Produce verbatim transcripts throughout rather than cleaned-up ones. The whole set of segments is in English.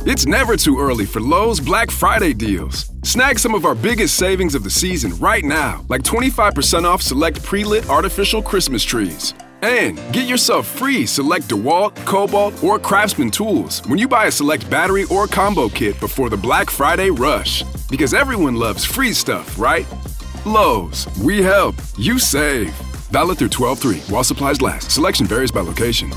It's never too early for Lowe's Black Friday deals. Snag some of our biggest savings of the season right now, like twenty-five percent off select pre-lit artificial Christmas trees. And get yourself free select DeWalt, Cobalt, or Craftsman tools when you buy a select battery or combo kit before the Black Friday rush. Because everyone loves free stuff, right? Lowe's, we help, you save. Valid through twelve three while supplies last. Selection varies by location.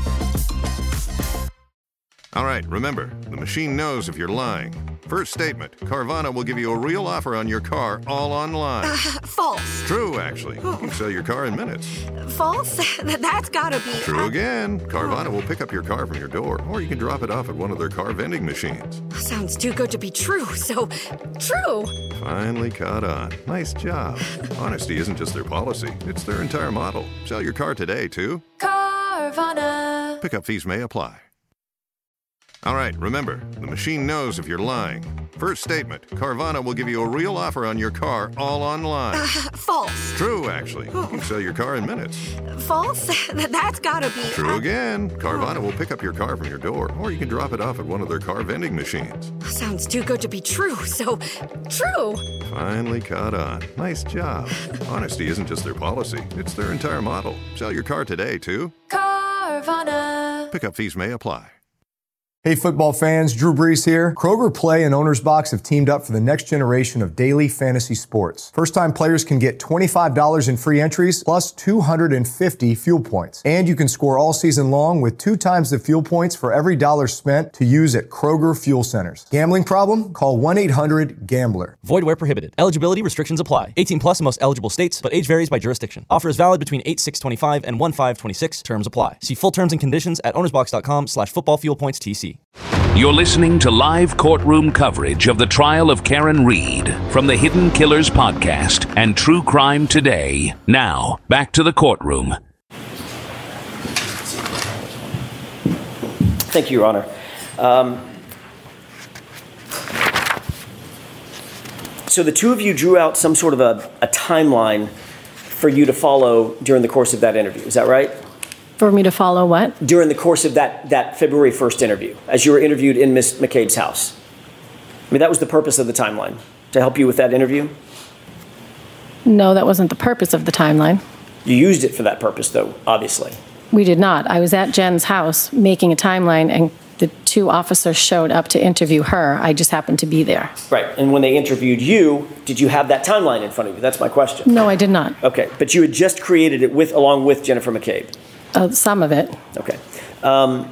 All right, remember, the machine knows if you're lying. First statement, Carvana will give you a real offer on your car all online. Uh, false. True, actually. You can sell your car in minutes. False? That's gotta be... True uh, again. Carvana will pick up your car from your door, or you can drop it off at one of their car vending machines. Sounds too good to be true, so true. Finally caught on. Nice job. Honesty isn't just their policy, it's their entire model. Sell your car today, too. Carvana. Pickup fees may apply. All right, remember, the machine knows if you're lying. First statement, Carvana will give you a real offer on your car all online. Uh, false. True, actually. You can sell your car in minutes. False? That's gotta be... True uh, again. Carvana will pick up your car from your door, or you can drop it off at one of their car vending machines. Sounds too good to be true, so true. Finally caught on. Nice job. Honesty isn't just their policy, it's their entire model. Sell your car today, too. Carvana. Pickup fees may apply. Hey football fans, Drew Brees here. Kroger Play and Owner's Box have teamed up for the next generation of daily fantasy sports. First-time players can get twenty-five dollars in free entries plus two hundred fifty fuel points. And you can score all season long with two times the fuel points for every dollar spent to use at Kroger Fuel Centers. Gambling problem? Call one eight hundred gambler. Void where prohibited. Eligibility restrictions apply. eighteen plus in most eligible states, but age varies by jurisdiction. Offer is valid between eight six twenty-five and one five twenty-six. Terms apply. See full terms and conditions at ownersbox.com slash football fuel points TC. You're listening to live courtroom coverage of the trial of Karen Read from the Hidden Killers podcast and True Crime Today. Now, back to the courtroom. Thank you, Your Honor. Um, so the two of you drew out some sort of a, a timeline for you to follow during the course of that interview. Is that right? For me to follow what? During the course of that, that February first interview, as you were interviewed in Miss McCabe's house. I mean, that was the purpose of the timeline, to help you with that interview? No, that wasn't the purpose of the timeline. You used it for that purpose, though, obviously. We did not. I was at Jen's house making a timeline, and the two officers showed up to interview her. I just happened to be there. Right. And when they interviewed you, did you have that timeline in front of you? That's my question. No, I did not. Okay. But you had just created it with, along with Jennifer McCabe. Uh, some of it. Okay. Um,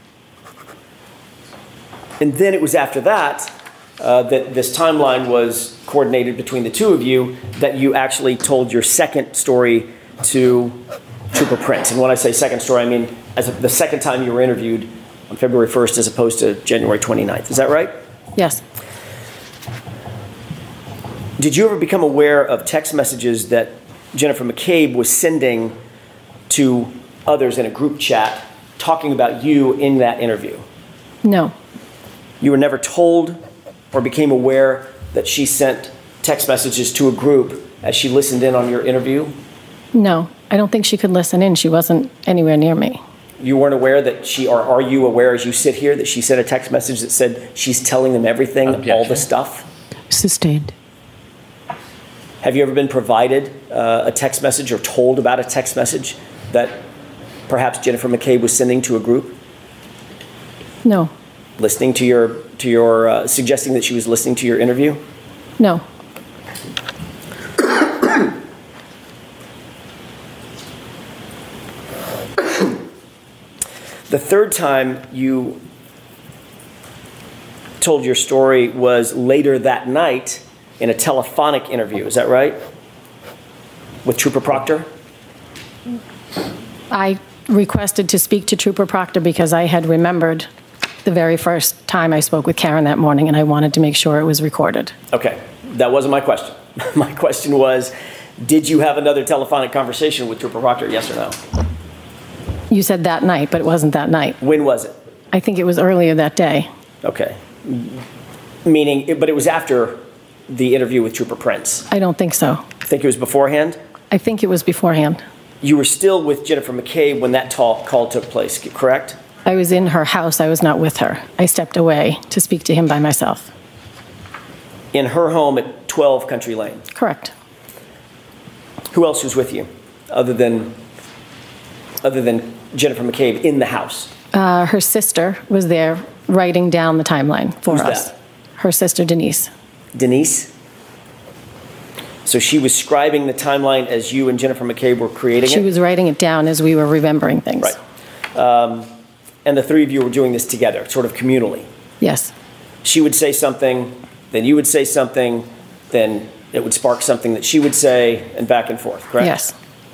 and then it was after that uh, that this timeline was coordinated between the two of you that you actually told your second story to Trooper Prince. And when I say second story, I mean as a, the second time you were interviewed on February first as opposed to January twenty-ninth. Is that right? Yes. Did you ever become aware of text messages that Jennifer McCabe was sending to others in a group chat talking about you in that interview? No. You were never told or became aware that she sent text messages to a group as she listened in on your interview? No. I don't think she could listen in. She wasn't anywhere near me. You weren't aware that she, or are you aware as you sit here that she sent a text message that said she's telling them everything, Objection. all the stuff? Sustained. Have you ever been provided uh, a text message or told about a text message that perhaps Jennifer McCabe was sending to a group? No. Listening to your, to your, uh, suggesting that she was listening to your interview? No. The third time you told your story was later that night in a telephonic interview. Is that right? With Trooper Proctor? I requested to speak to Trooper Proctor because I had remembered the very first time I spoke with Karen that morning, and I wanted to make sure it was recorded. Okay, that wasn't my question. My question was, did you have another telephonic conversation with Trooper Proctor, yes or no? You said that night, but it wasn't that night. When was it? I think it was earlier that day. Okay. Meaning, but it was after the interview with Trooper Prince? I don't think so. Think it was beforehand? I think it was beforehand. You were still with Jennifer McCabe when that talk, call took place, correct? I was in her house. I was not with her. I stepped away to speak to him by myself. In her home at twelve Country Lane? Correct. Who else was with you other than, other than Jennifer McCabe in the house? Uh, her sister was there writing down the timeline for Who's us. that? Her sister, Denise. Denise? So she was scribing the timeline as you and Jennifer McCabe were creating She it? was writing it down as we were remembering things. Right. Um, and the three of you were doing this together, sort of communally? Yes. She would say something, then you would say something, then it would spark something that she would say, and back and forth, correct? Yes.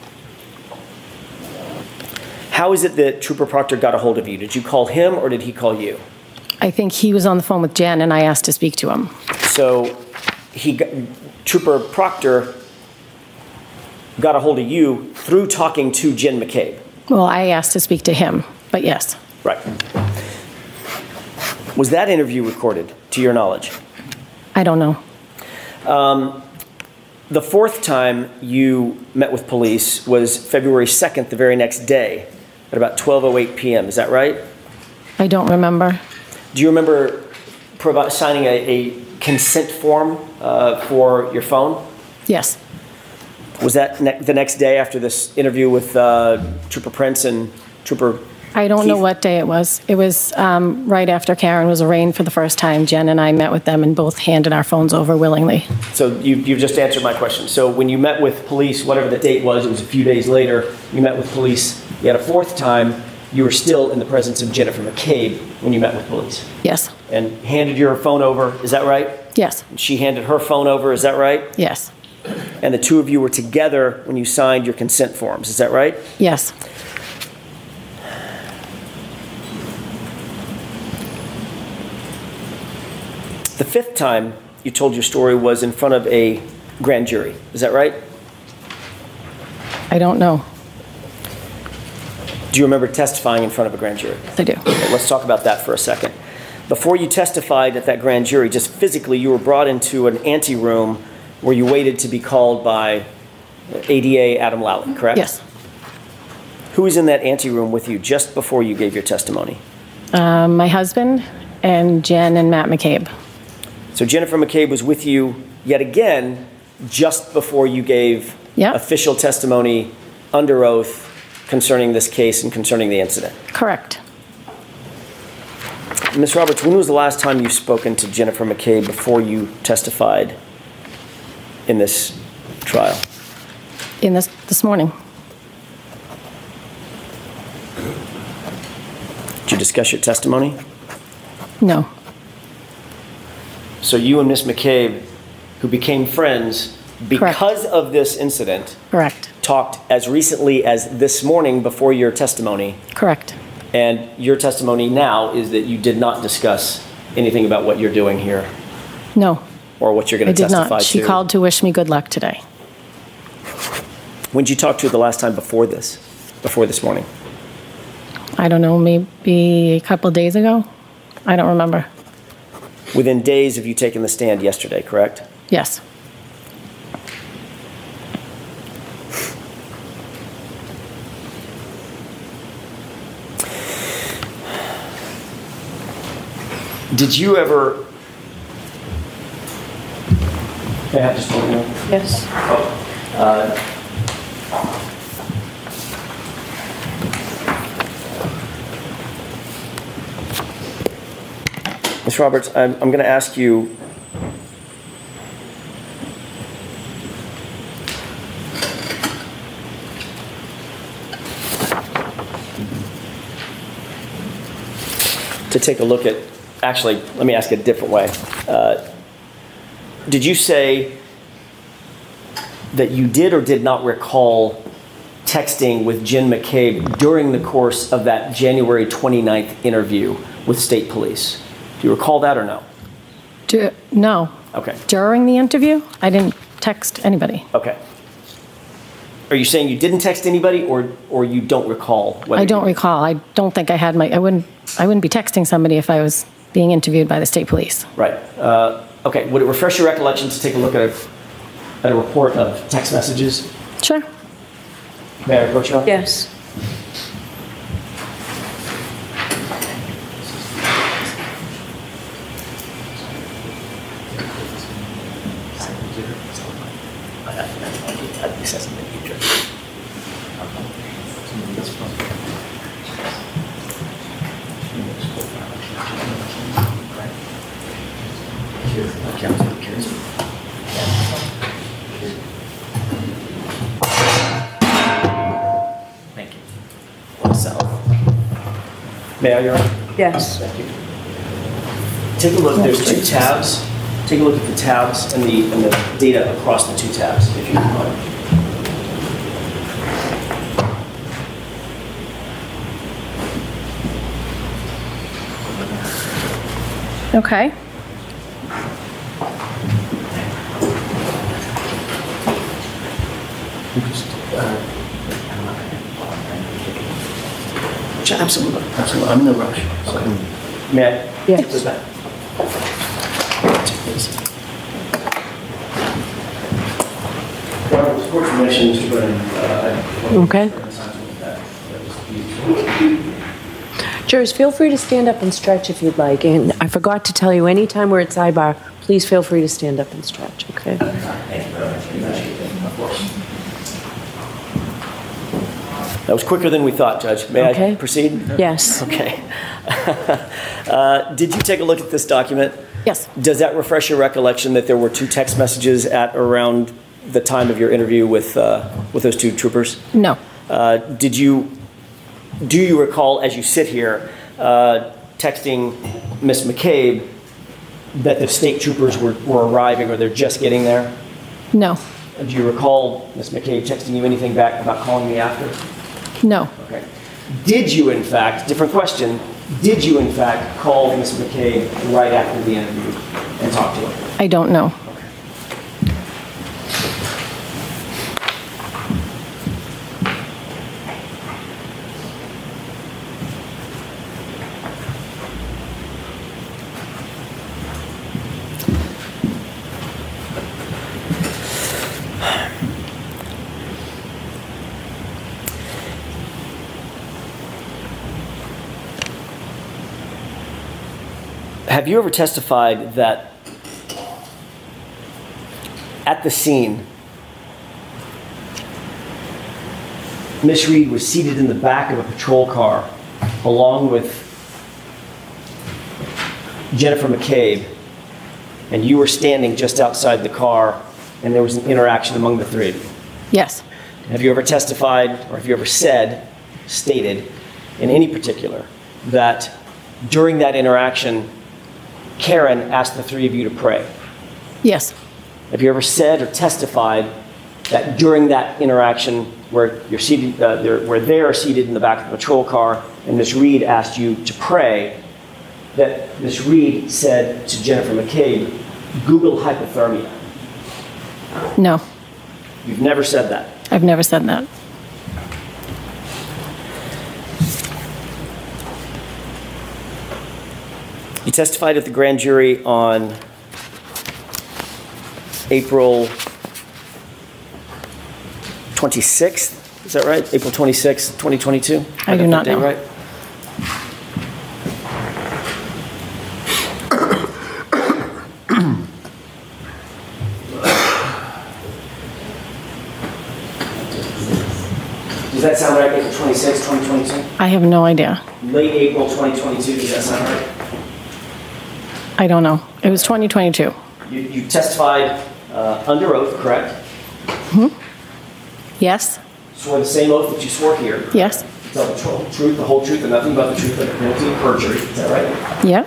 How is it that Trooper Proctor got a hold of you? Did you call him or did he call you? I think he was on the phone with Jen, and I asked to speak to him. So he got, Trooper Proctor got a hold of you through talking to Jen McCabe? Well, I asked to speak to him, but yes. Right. Was that interview recorded, to your knowledge? I don't know. Um, the fourth time you met with police was February second, the very next day, at about twelve oh eight p.m. Is that right? I don't remember. Do you remember provi- signing a, a consent form uh, for your phone? Yes. Was that ne- the next day after this interview with uh, Trooper Prince and Trooper I don't know Keith? what day it was. It was um, right after Karen was arraigned for the first time. Jen and I met with them and both handed our phones over willingly. So you, you've just answered my question. So when you met with police, whatever the date was, it was a few days later, you met with police. You had a fourth time. You were still in the presence of Jennifer McCabe when you met with police. Yes. And handed your phone over, is that right? Yes. And she handed her phone over, is that right? Yes. And the two of you were together when you signed your consent forms, is that right? Yes. The fifth time you told your story was in front of a grand jury, is that right? I don't know. Do you remember testifying in front of a grand jury? I do. Okay, let's talk about that for a second. Before you testified at that grand jury, just physically, you were brought into an anteroom where you waited to be called by A D A Adam Lally, correct? Yes. Who was in that anteroom with you just before you gave your testimony? Um, my husband and Jen and Matt McCabe. So Jennifer McCabe was with you yet again just before you gave Yep. official testimony under oath concerning this case and concerning the incident. Correct. Miz Roberts, when was the last time you've spoken to Jennifer McCabe before you testified in this trial? In this this morning. Did you discuss your testimony? No. So you and Miz McCabe, who became friends because Correct. of this incident, Correct. talked as recently as this morning before your testimony. Correct. And your testimony now is that you did not discuss anything about what you're doing here No. or what you're going I to did testify not. She to. called to wish me good luck today. When did you talk to her the last time before this, before this morning? I don't know, maybe a couple days ago? I don't remember. Within days of you taking the stand yesterday, correct? Yes. Did you ever... May I have just one more? Yes. Oh, uh, Miz Roberts, I'm, I'm going to ask you, to take a look at, actually, let me ask it a different way. Uh, did you say that you did or did not recall texting with Jen McCabe during the course of that January twenty-ninth interview with state police? Do you recall that or no? Do, no. Okay. During the interview, I didn't text anybody. Okay. Are you saying you didn't text anybody, or or you don't recall? Whether I don't you, recall. I don't think I had my. I wouldn't. I wouldn't be texting somebody if I was being interviewed by the state police. Right. Uh, okay. Would it refresh your recollection to take a look at a at a report of text messages? Sure. May I approach you? Yes. Thank you. South. May I, Your Honor? Yes. Thank you. Take a look. There's two tabs. Take a look at the tabs and the and the data across the two tabs, if you don't mind. Okay. Absolutely, absolutely. I'm in no rush. So, may I? Yes. Take this back. Robert, with court permission, Mister Brennan. uh, Okay. Jurors, feel free to stand up and stretch if you'd like. And I forgot to tell you, anytime we're at sidebar, please feel free to stand up and stretch, okay? Thank you very much. Of course. That was quicker than we thought, Judge. May Okay. I proceed? Yes. Okay. uh, did you take a look at this document? Yes. Does that refresh your recollection that there were two text messages at around the time of your interview with uh, with those two troopers? No. Uh, did you do you recall, as you sit here, uh, texting Miss McCabe that the state troopers were, were arriving or they're just getting there? No. Do you recall Miss McCabe texting you anything back about calling me after? No. Okay. Did you, in fact, different question, did you, in fact, call Miss McCabe right after the interview and talk to her? I don't know. Have you ever testified that at the scene, Miss Reed was seated in the back of a patrol car along with Jennifer McCabe, and you were standing just outside the car, and there was an interaction among the three of you? Yes. Have you ever testified, or have you ever said, stated, in any particular, that during that interaction, Karen asked the three of you to pray? Yes. Have you ever said or testified that during that interaction where you're seated, uh, they're, where they are seated in the back of the patrol car and Miss Reed asked you to pray, that Miss Reed said to Jennifer McCabe, Google hypothermia? No. You've never said that? I've never said that. You testified at the grand jury on April twenty-sixth, is that right? April twenty-sixth, twenty twenty-two? I do not know. Right? Does that sound right, April twenty-sixth, twenty twenty-two? I have no idea. Late April twenty twenty-two, does that sound right? I don't know. It was twenty twenty-two. You, you testified uh, under oath, correct? Hmm? Yes. Swore the same oath that you swore here. Yes. Tell the tr- truth, the whole truth, and nothing but the truth, but the penalty of perjury. Is that right? Yeah.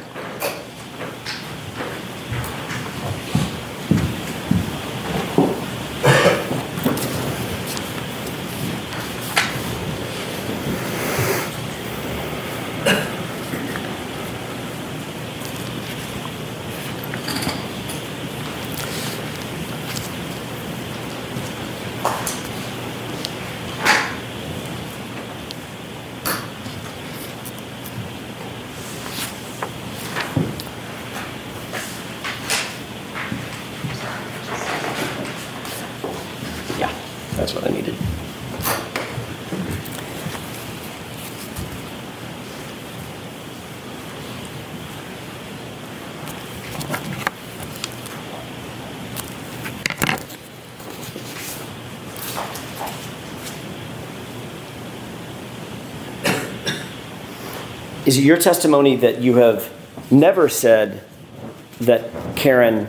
That's what I needed. Is it your testimony that you have never said that Karen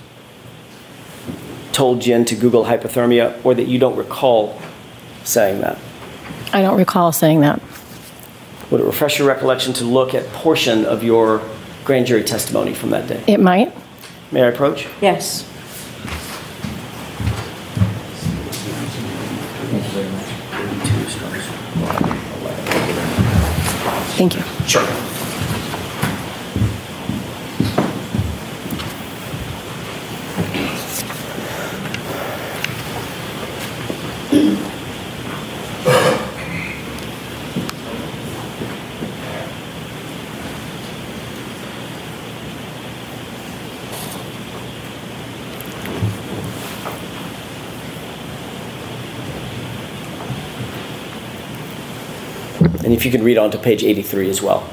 told Jen to Google hypothermia, or that you don't recall saying that? I don't recall saying that. Would it refresh your recollection to look at portion of your grand jury testimony from that day? It might. May I approach? Yes. Thank you. Sure. And if you could read on to page eighty-three as well.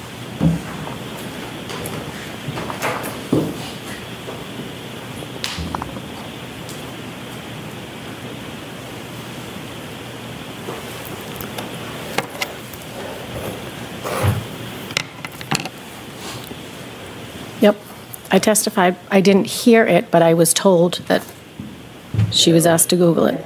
Yep. I testified. I didn't hear it, but I was told that she was asked to Google it.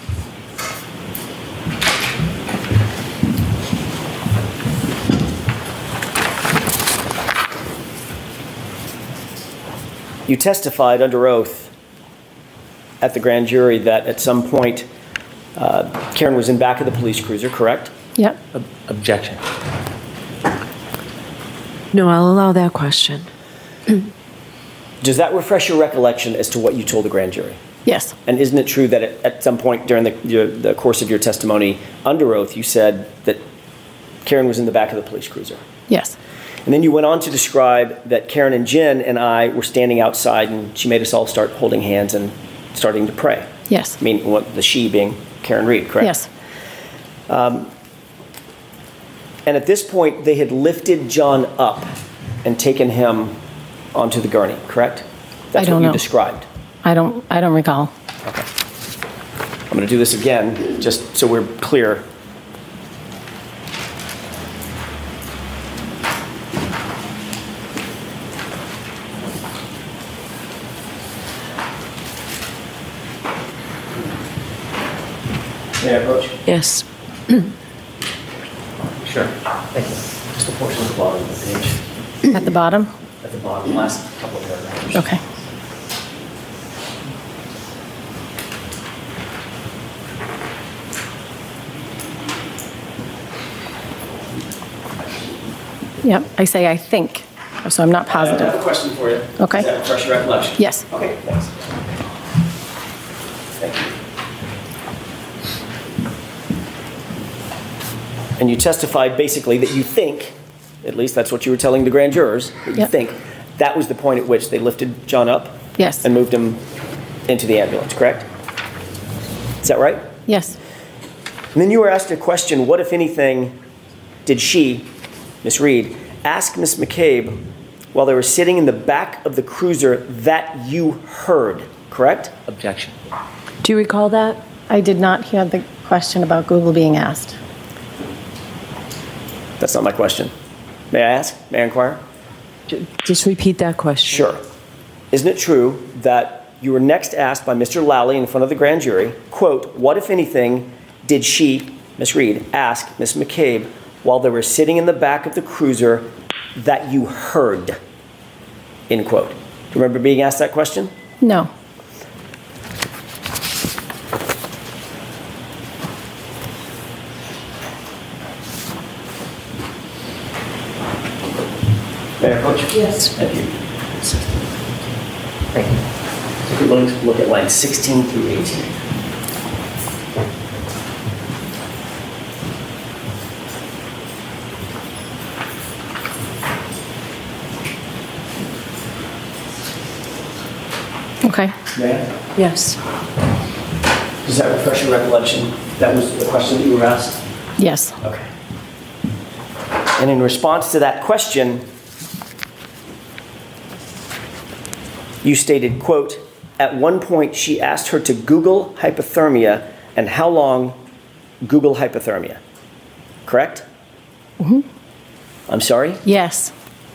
You testified under oath at the grand jury that at some point uh, Karen was in back of the police cruiser, correct? Yep. Ob- objection. No, I'll allow that question. Does that refresh your recollection as to what you told the grand jury? Yes. And isn't it true that at, at some point during the, your, the course of your testimony under oath, you said that Karen was in the back of the police cruiser? Yes. And then you went on to describe that Karen and Jen and I were standing outside, and she made us all start holding hands and starting to pray. Yes. I mean, what, the she being Karen Reed, correct? Yes. Um, and at this point, they had lifted John up and taken him onto the gurney, correct? That's I don't what you know. described. I don't. I don't recall. Okay. I'm going to do this again, just so we're clear. May I approach? Yes. Sure. Thank you. Just a portion of the bottom of the page. At the bottom? At the bottom, last couple of paragraphs. Okay. Yep. I say I think, so I'm not I positive. have a question for you. Okay. Does that refresh your recollection? Yes. Okay, thanks. Thank you. And you testified basically that you think, at least that's what you were telling the grand jurors, that you Yep. think that was the point at which they lifted John up Yes. and moved him into the ambulance, correct? Is that right? Yes. And then you were asked a question, what, if anything, did she, Miss Reed, ask Miss McCabe while they were sitting in the back of the cruiser that you heard, correct? Objection. Do you recall that? I did not hear the question about Google being asked. That's not my question. May I ask? May I inquire? Just repeat that question. Sure. Isn't it true that you were next asked by Mister Lally in front of the grand jury, quote, what, if anything, did she, Miss Reed, ask Miss McCabe while they were sitting in the back of the cruiser that you heard, end quote. Do you remember being asked that question? No. May I approach? Yes. Thank you. Thank you. So we're going to look at lines sixteen through eighteen. Okay. May I? Yes. Does that refresh your recollection? That was the question that you were asked? Yes. Okay. And in response to that question, you stated, quote, at one point she asked her to Google hypothermia and how long Google hypothermia. Correct? Mm-hmm. I'm sorry? Yes.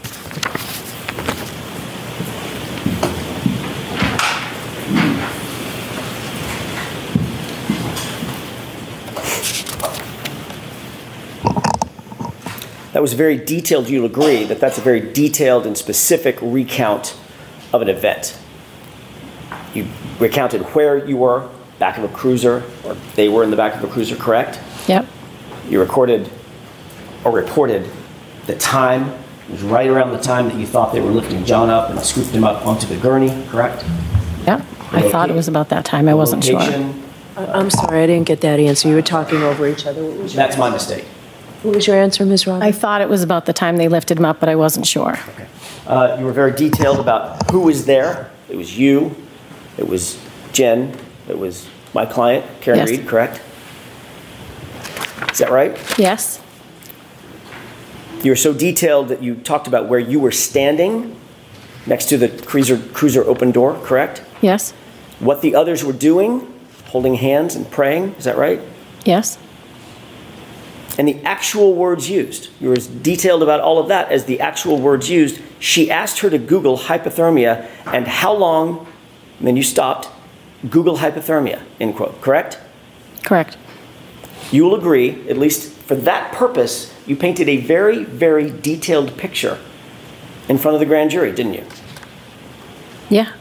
That was very detailed. You'll agree that that's a very detailed and specific recount of an event. You recounted where you were, back of a cruiser, or they were in the back of a cruiser, correct? Yep. You recorded or reported the time. It was right around the time that you thought they were lifting John up and scooped him up onto the gurney, correct? Yep. I thought it was about that time. I wasn't sure. Location. I- I'm sorry, I didn't get that answer. You were talking over each other. What was your, That's my mistake. what was your answer, Miz I Roberts? thought it was about the time they lifted him up, but I wasn't sure. Uh, you were very detailed about who was there. It was you. It was Jen. It was my client, Karen Yes. Reed, correct? Is that right? Yes. You were so detailed that you talked about where you were standing next to the cruiser, cruiser open door, correct? Yes. What the others were doing, holding hands and praying, is that right? Yes. And the actual words used. You were as detailed about all of that as the actual words used. She asked her to Google hypothermia and how long, and then you stopped, Google hypothermia, end quote, correct? Correct. You will agree, at least for that purpose, you painted a very, very detailed picture in front of the grand jury, didn't you? Yeah.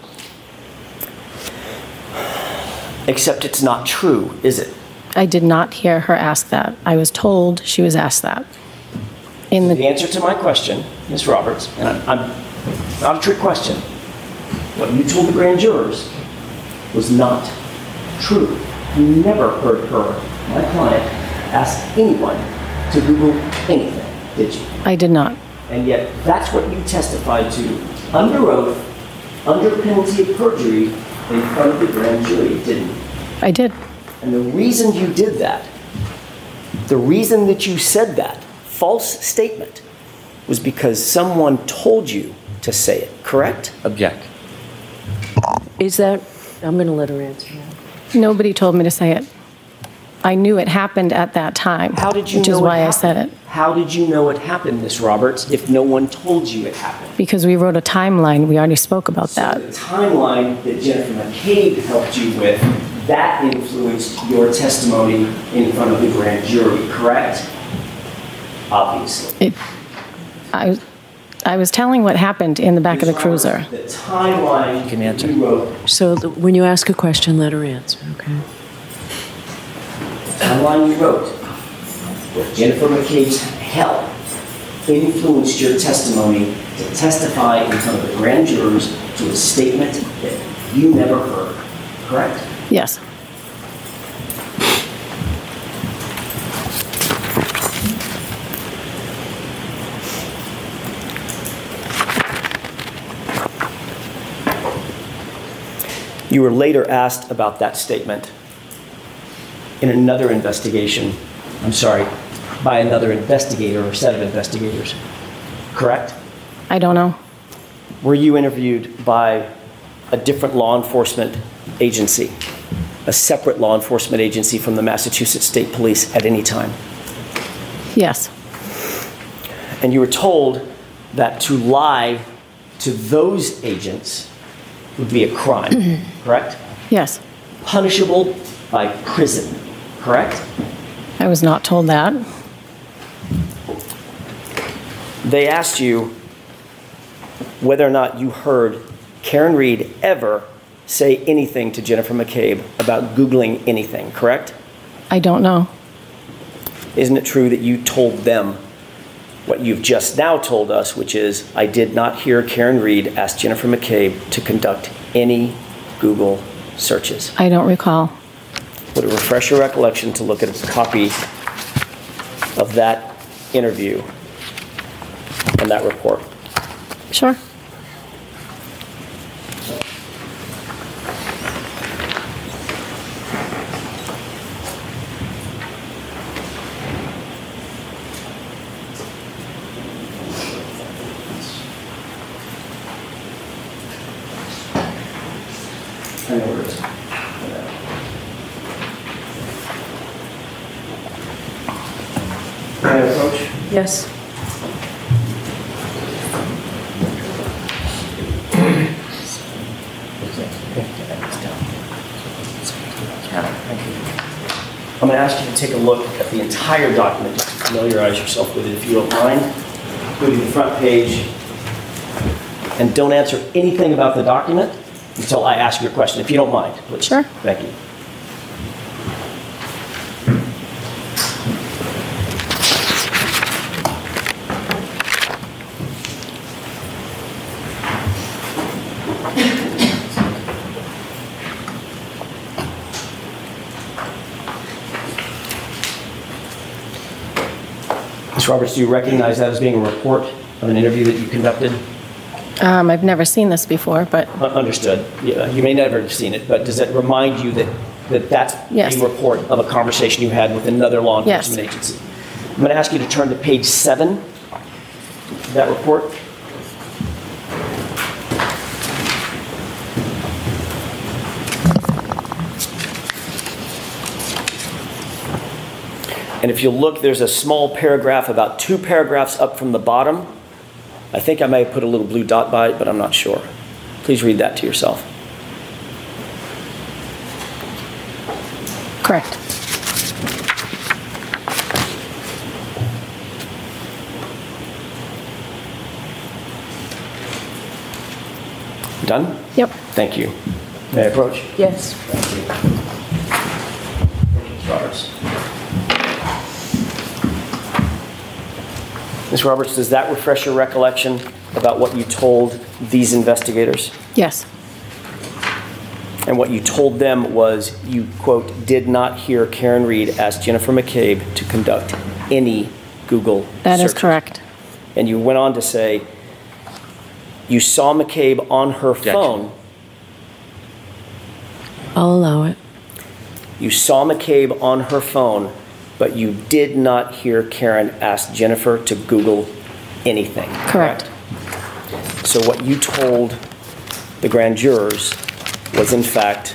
Except it's not true, is it? I did not hear her ask that. I was told she was asked that. In The the, answer to my question, Miz Roberts, and I'm, I'm not a trick question, what you told the grand jurors was not true. You never heard her, my client, ask anyone to Google anything, did you? I did not. And yet, that's what you testified to under oath, under penalty of perjury, in front of the grand jury, didn't you? I did. And the reason you did that, the reason that you said that false statement, was because someone told you to say it, correct? Object. Is that, I'm going to let her answer that. Nobody told me to say it. I knew it happened at that time. How did you Which know is it why I happened? said it. How did you know it happened, Miss Roberts, if no one told you it happened? Because we wrote a timeline. We already spoke about So that. the timeline that Jennifer McCabe helped you with, that influenced your testimony in front of the grand jury, correct? Obviously. It, I, I was telling what happened in the back of the Miz cruiser. Roberts, The timeline You can answer. you wrote, So the- when you ask a question, let her answer, okay? the timeline you wrote, with Jennifer McCabe's help, influenced your testimony to testify in front of the grand jurors to a statement that you never heard, correct? Yes. You were later asked about that statement in another investigation, I'm sorry, by another investigator or set of investigators, correct? I don't know. Were you interviewed by a different law enforcement agency, a separate law enforcement agency from the Massachusetts State Police at any time? Yes. And you were told that to lie to those agents would be a crime, correct? Yes. Punishable by prison, correct? I was not told that. They asked you whether or not you heard Karen Reed ever say anything to Jennifer McCabe about Googling anything, correct? I don't know. Isn't it true that you told them what you've just now told us, which is, I did not hear Karen Reed ask Jennifer McCabe to conduct any Google searches? I don't recall. Would it refresh your recollection to look at a copy of that interview and that report? Sure. I know where it is. Can I approach? Yes. going to ask you to take a look at the entire document just to familiarize yourself with it, if you don't mind, including the front page. And don't answer anything about the document until I ask you a question, if you don't mind, please. Sure. Thank you. Miz Roberts, do you recognize that as being a report of an interview that you conducted? Um, I've never seen this before, but Understood. Yeah, you may never have seen it, but does it remind you that, that that's Yes. a report of a conversation you had with another law enforcement Yes. agency? I'm going to ask you to turn to page seven of that report. And if you look, there's a small paragraph, about two paragraphs up from the bottom. I think I may have put a little blue dot by it, but I'm not sure. Please read that to yourself. correct. Done? Yep. Thank you. May I approach? Yes. Thank you. Miz Roberts. Miz Roberts, does that refresh your recollection about what you told these investigators? Yes. And what you told them was you, quote, did not hear Karen Reed ask Jennifer McCabe to conduct any Google That is searches. correct. And you went on to say you saw McCabe on her phone. I'll allow it. You saw McCabe on her phone, but you did not hear Karen ask Jennifer to Google anything. Correct. So what you told the grand jurors was in fact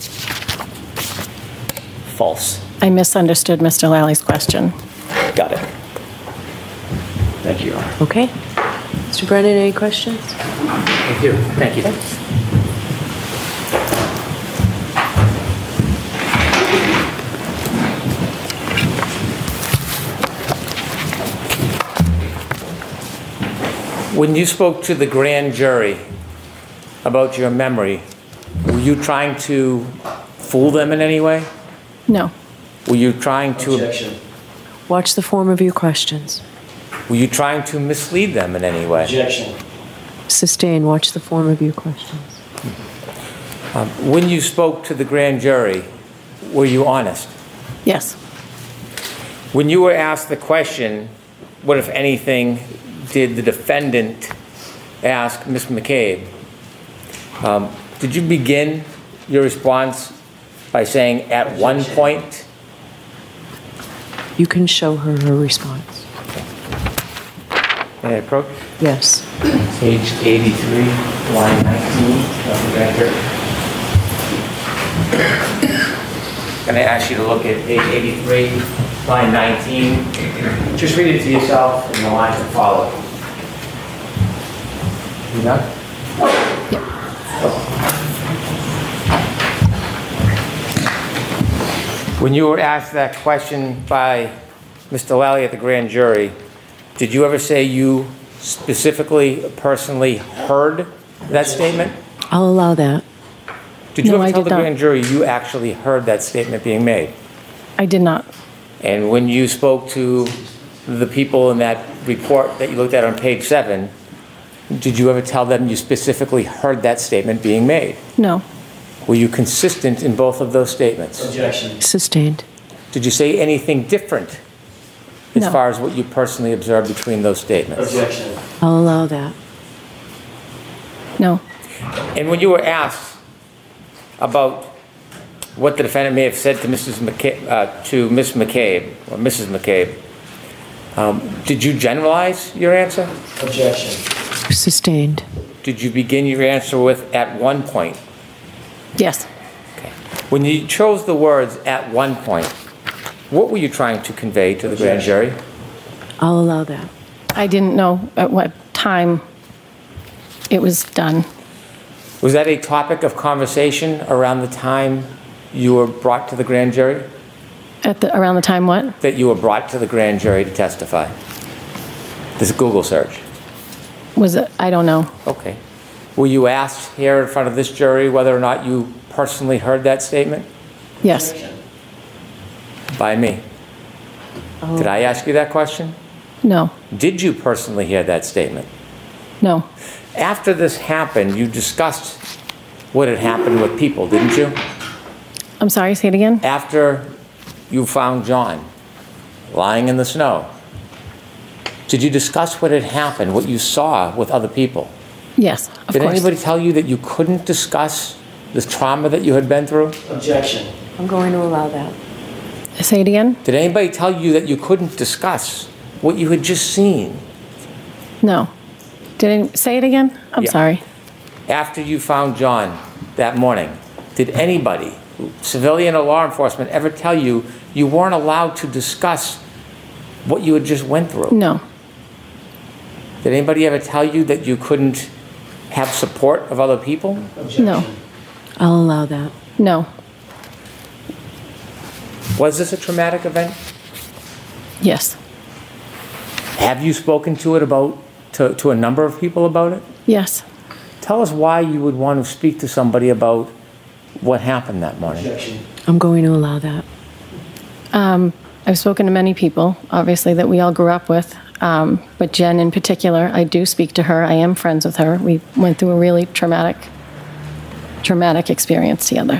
false. I misunderstood Mister Lally's question. Got it. Thank you, Your Honor. Okay. Mister Brennan, any questions? Thank you. Thank you. When you spoke to the grand jury about your memory, were you trying to fool them in any way? No. Were you trying to Objection. Watch the form of your questions. were you trying to mislead them in any way? Objection. Sustain. Watch the form of your questions. Um, when you spoke to the grand jury, were you honest? Yes. When you were asked the question, what, if anything, did the defendant ask Miz McCabe, um, did you begin your response by saying, at one point? You can show her her response. May I approach? Yes. Page eighty-three, line nineteen of the grand jury. Can I ask you to look at page eighty-three, line nineteen? Just read it to yourself and the lines that follow. You done? When you were asked that question by Mister Lally at the grand jury, did you ever say you specifically, personally heard that statement? I'll allow that. Did you No, ever I tell did the not. grand jury you actually heard that statement being made? I did not. And when you spoke to the people in that report that you looked at on page seven, did you ever tell them you specifically heard that statement being made? No. Were you consistent in both of those statements? Objection. Sustained. Did you say anything different as No. far as what you personally observed between those statements? Objection. I'll allow that. No. And when you were asked about what the defendant may have said to Missus McCabe, uh, to Miss McCabe or Missus McCabe, um, did you generalize your answer? Objection. Sustained. Did you begin your answer with "at one point"? Yes. Okay. When you chose the words "at one point," what were you trying to convey to the grand jury? I'll allow that. I didn't know at what time it was done. Was that a topic of conversation around the time you were brought to the grand jury? At the, around the time what? that you were brought to the grand jury to testify? This Google search. Was it, I don't know. Okay. Were you asked here in front of this jury whether or not you personally heard that statement? Yes. By me. Oh. Did I ask you that question? No. Did you personally hear that statement? No. After this happened, you discussed what had happened with people, didn't you? I'm sorry, say it again? After you found John lying in the snow, did you discuss what had happened, what you saw with other people? Yes, of Did course. anybody tell you that you couldn't discuss the trauma that you had been through? Objection. I'm going to allow that. Say it again? Did anybody tell you that you couldn't discuss what you had just seen? No. Did any, say it again? I'm Yeah. sorry. After you found John that morning, did anybody, civilian or law enforcement, ever tell you you weren't allowed to discuss what you had just went through? No. Did anybody ever tell you that you couldn't have support of other people? No. I'll allow that. No. Was this a traumatic event? Yes. Have you spoken to it about, to, to a number of people about it? Yes. Tell us why you would want to speak to somebody about what happened that morning. Objection. I'm going to allow that. Um, I've spoken to many people, obviously, that we all grew up with. Um, but Jen in particular, I do speak to her. I am friends with her. We went through a really traumatic, traumatic experience together.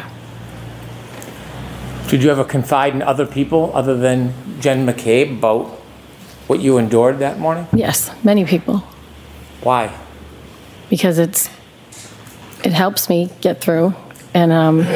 Did you ever confide in other people other than Jen McCabe about what you endured that morning? Yes, many people. Why? Because it's, it helps me get through. And um,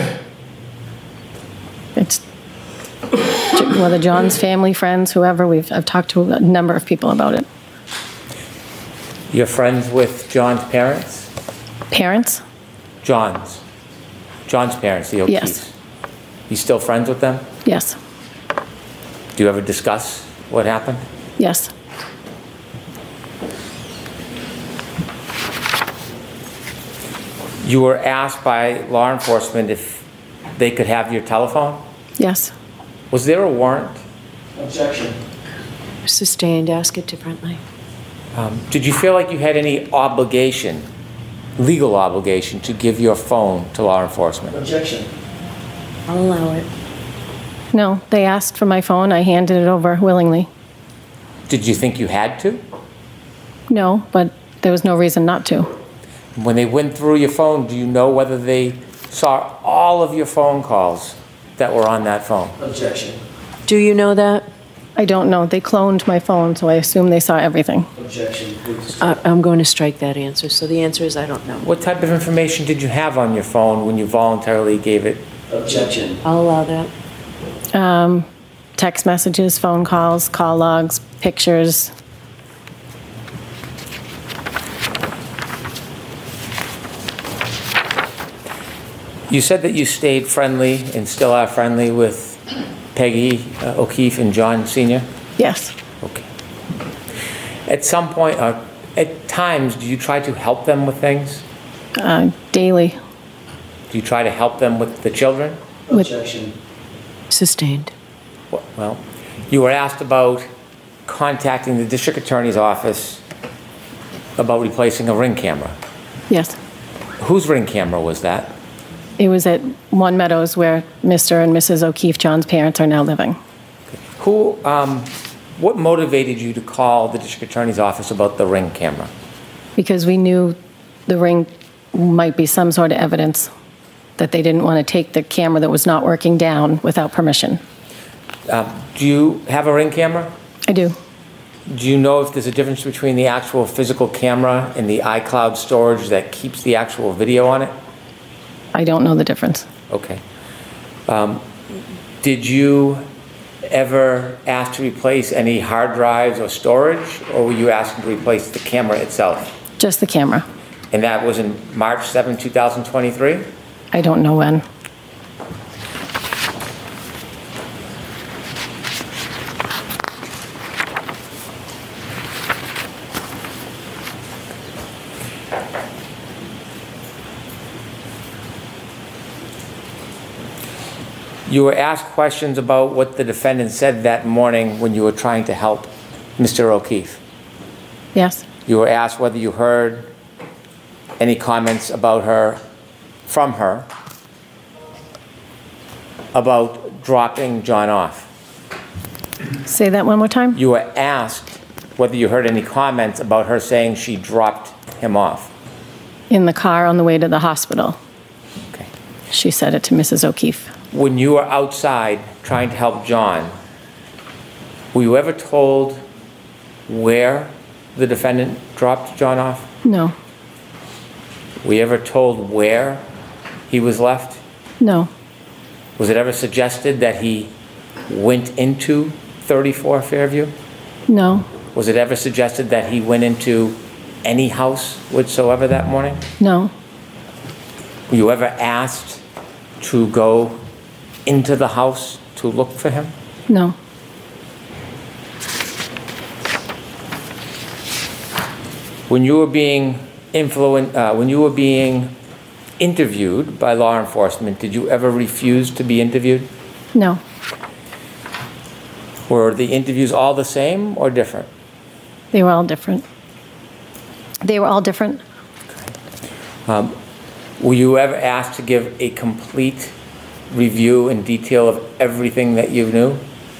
it's, whether John's family, friends, whoever, we've, I've talked to a number of people about it. You're friends with John's parents? Parents? John's. John's parents, the O'Keefes. Yes. You still friends with them? Yes. Do you ever discuss what happened? Yes. You were asked by law enforcement if they could have your telephone? Yes. Was there a warrant? Objection. Sustained. Ask it differently. Um, did you feel like you had any obligation, legal obligation, to give your phone to law enforcement? Objection. I'll allow it. No, they asked for my phone. I handed it over willingly. Did you think you had to? No, but there was no reason not to. When they went through your phone, do you know whether they saw all of your phone calls that were on that phone? Objection. Do you know that? I don't know. They cloned my phone, so I assume they saw everything. Objection. Please. I, I'm going to strike that answer. So the answer is I don't know. What type of information did you have on your phone when you voluntarily gave it? Objection. I'll allow that. Um, text messages, phone calls, call logs, pictures. You said that you stayed friendly and still are friendly with Peggy uh, O'Keefe and John Senior? Yes. Okay. At some point, uh, at times, do you try to help them with things? Uh, daily. Do you try to help them with the children? Objection. Sustained. Well, you were asked about contacting the district attorney's office about replacing a Ring camera. Yes. Whose Ring camera was that? It was at One Meadows where Mister and Missus O'Keefe, John's parents, are now living. Who, um, what motivated you to call the district attorney's office about the Ring camera? Because we knew the Ring might be some sort of evidence that they didn't want to take the camera that was not working down without permission. Um, do you have a Ring camera? I do. Do you know if there's a difference between the actual physical camera and the iCloud storage that keeps the actual video on it? I don't know the difference. Okay. Um, did you ever ask to replace any hard drives or storage, or were you asking to replace the camera itself? Just the camera. And that was in March seventh, two thousand twenty-three? I don't know when. You were asked questions about what the defendant said that morning when you were trying to help Mister O'Keefe. Yes. You were asked whether you heard any comments about her, from her, about dropping John off. Say that one more time. You were asked whether you heard any comments about her saying she dropped him off. In the car on the way to the hospital. Okay. She said it to Missus O'Keefe. When you were outside trying to help John, were you ever told where the defendant dropped John off? No. Were you ever told where he was left? No. Was it ever suggested that he went into thirty-four Fairview? No. Was it ever suggested that he went into any house whatsoever that morning? No. Were you ever asked to go into the house to look for him? No. When you were being influenced, uh, when you were being interviewed by law enforcement, did you ever refuse to be interviewed? No. Were the interviews all the same or different? They were all different. They were all different. Um, were you ever asked to give a complete review and detail of everything that you knew?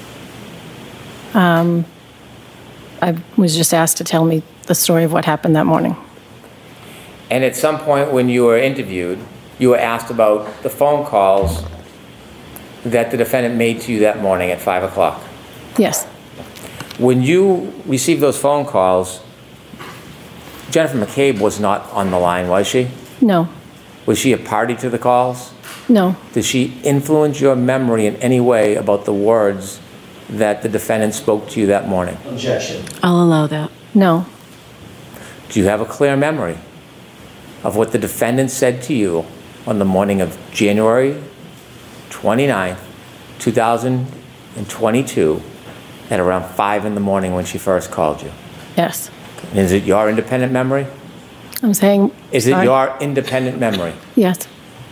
Um, I was just asked to tell me the story of what happened that morning. And at some point when you were interviewed, you were asked about the phone calls that the defendant made to you that morning at five o'clock. Yes. When you received those phone calls, Jennifer McCabe was not on the line, was she? No. Was she a party to the calls? No. Did she influence your memory in any way about the words that the defendant spoke to you that morning? Objection. I'll allow that. No. Do you have a clear memory of what the defendant said to you on the morning of January twenty-ninth, two thousand twenty-two at around five in the morning when she first called you? Yes. Is it your independent memory? I'm saying... Is it sorry. your independent memory? Yes.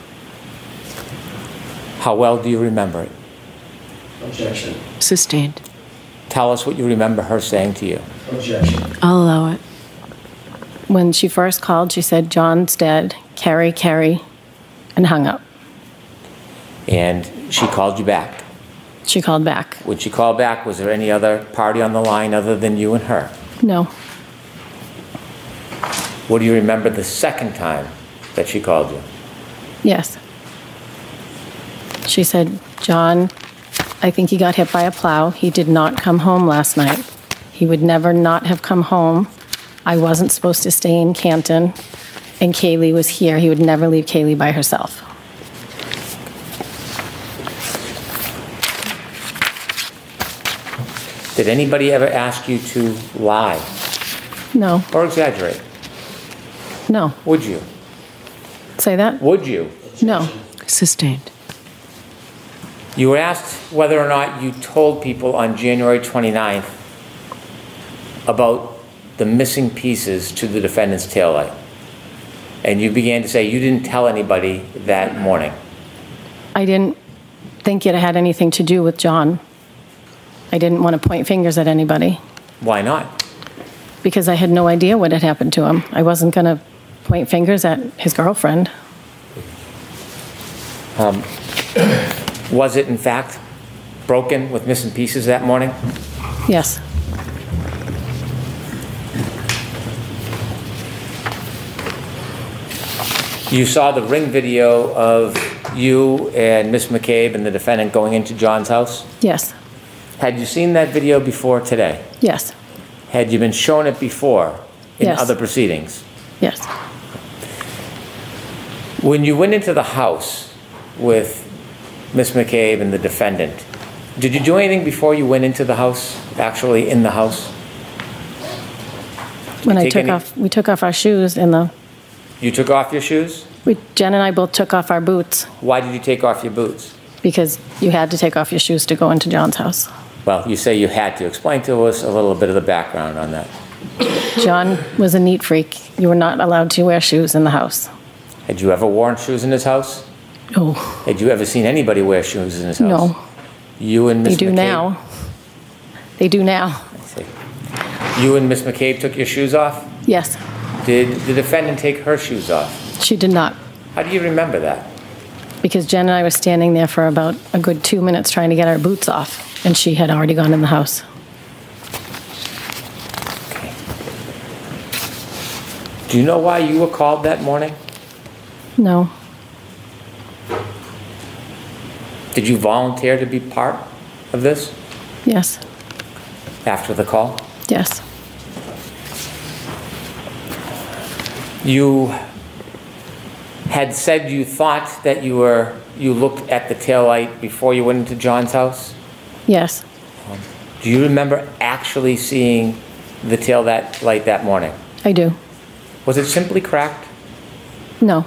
How well do you remember it? Objection. Sustained. Tell us what you remember her saying to you. Objection. I'll allow it. When she first called, she said, "John's dead, Carrie, Carrie," and hung up. And she called you back. She called back. When she called back, was there any other party on the line other than you and her? No. What do you remember the second time that she called you? Yes. She said, "John, I think he got hit by a plow. He did not come home last night. He would never not have come home. I wasn't supposed to stay in Canton, and Kaylee was here. He would never leave Kaylee by herself." Did anybody ever ask you to lie No. or exaggerate? No. Would you? Say that? Would you? No. Sustained. You were asked whether or not you told people on January twenty-ninth about the missing pieces to the defendant's taillight. And you began to say you didn't tell anybody that morning. I didn't think it had anything to do with John. I didn't want to point fingers at anybody Why not? because I had no idea what had happened to him. I wasn't going to point fingers at his girlfriend. Um, was it, in fact, broken with missing pieces that morning? Yes. You saw the ring video of you and Miss McCabe and the defendant going into John's house? Yes. Had you seen that video before today? Yes. Had you been shown it before in Yes. other proceedings? Yes. When you went into the house with Miss McCabe and the defendant, did you do anything before you went into the house, actually in the house? When I Take took any- off, we took off our shoes and the, You took off your shoes? we, Jen and I both took off our boots Why did you take off your boots? because you had to take off your shoes to go into John's house. Well, you say you had to. Explain to us a little bit of the background on that. John was a neat freak. You were not allowed to wear shoes in the house. Had you ever worn shoes in his house? No. Had you ever seen anybody wear shoes in his house? No. You and They Miss do McCabe? now. They do now. I see. You and Miss McCabe took your shoes off? Yes. Did the defendant take her shoes off? She did not. How do you remember that? Because Jen and I were standing there for about a good two minutes trying to get our boots off, and she had already gone in the house. Okay. Do you know why you were called that morning? No. Did you volunteer to be part of this Yes. after the call? Yes. You had said you thought that you were, you looked at the taillight before you went into John's house? Yes. Do you remember actually seeing the tail that light that morning? I do. Was it simply cracked? No.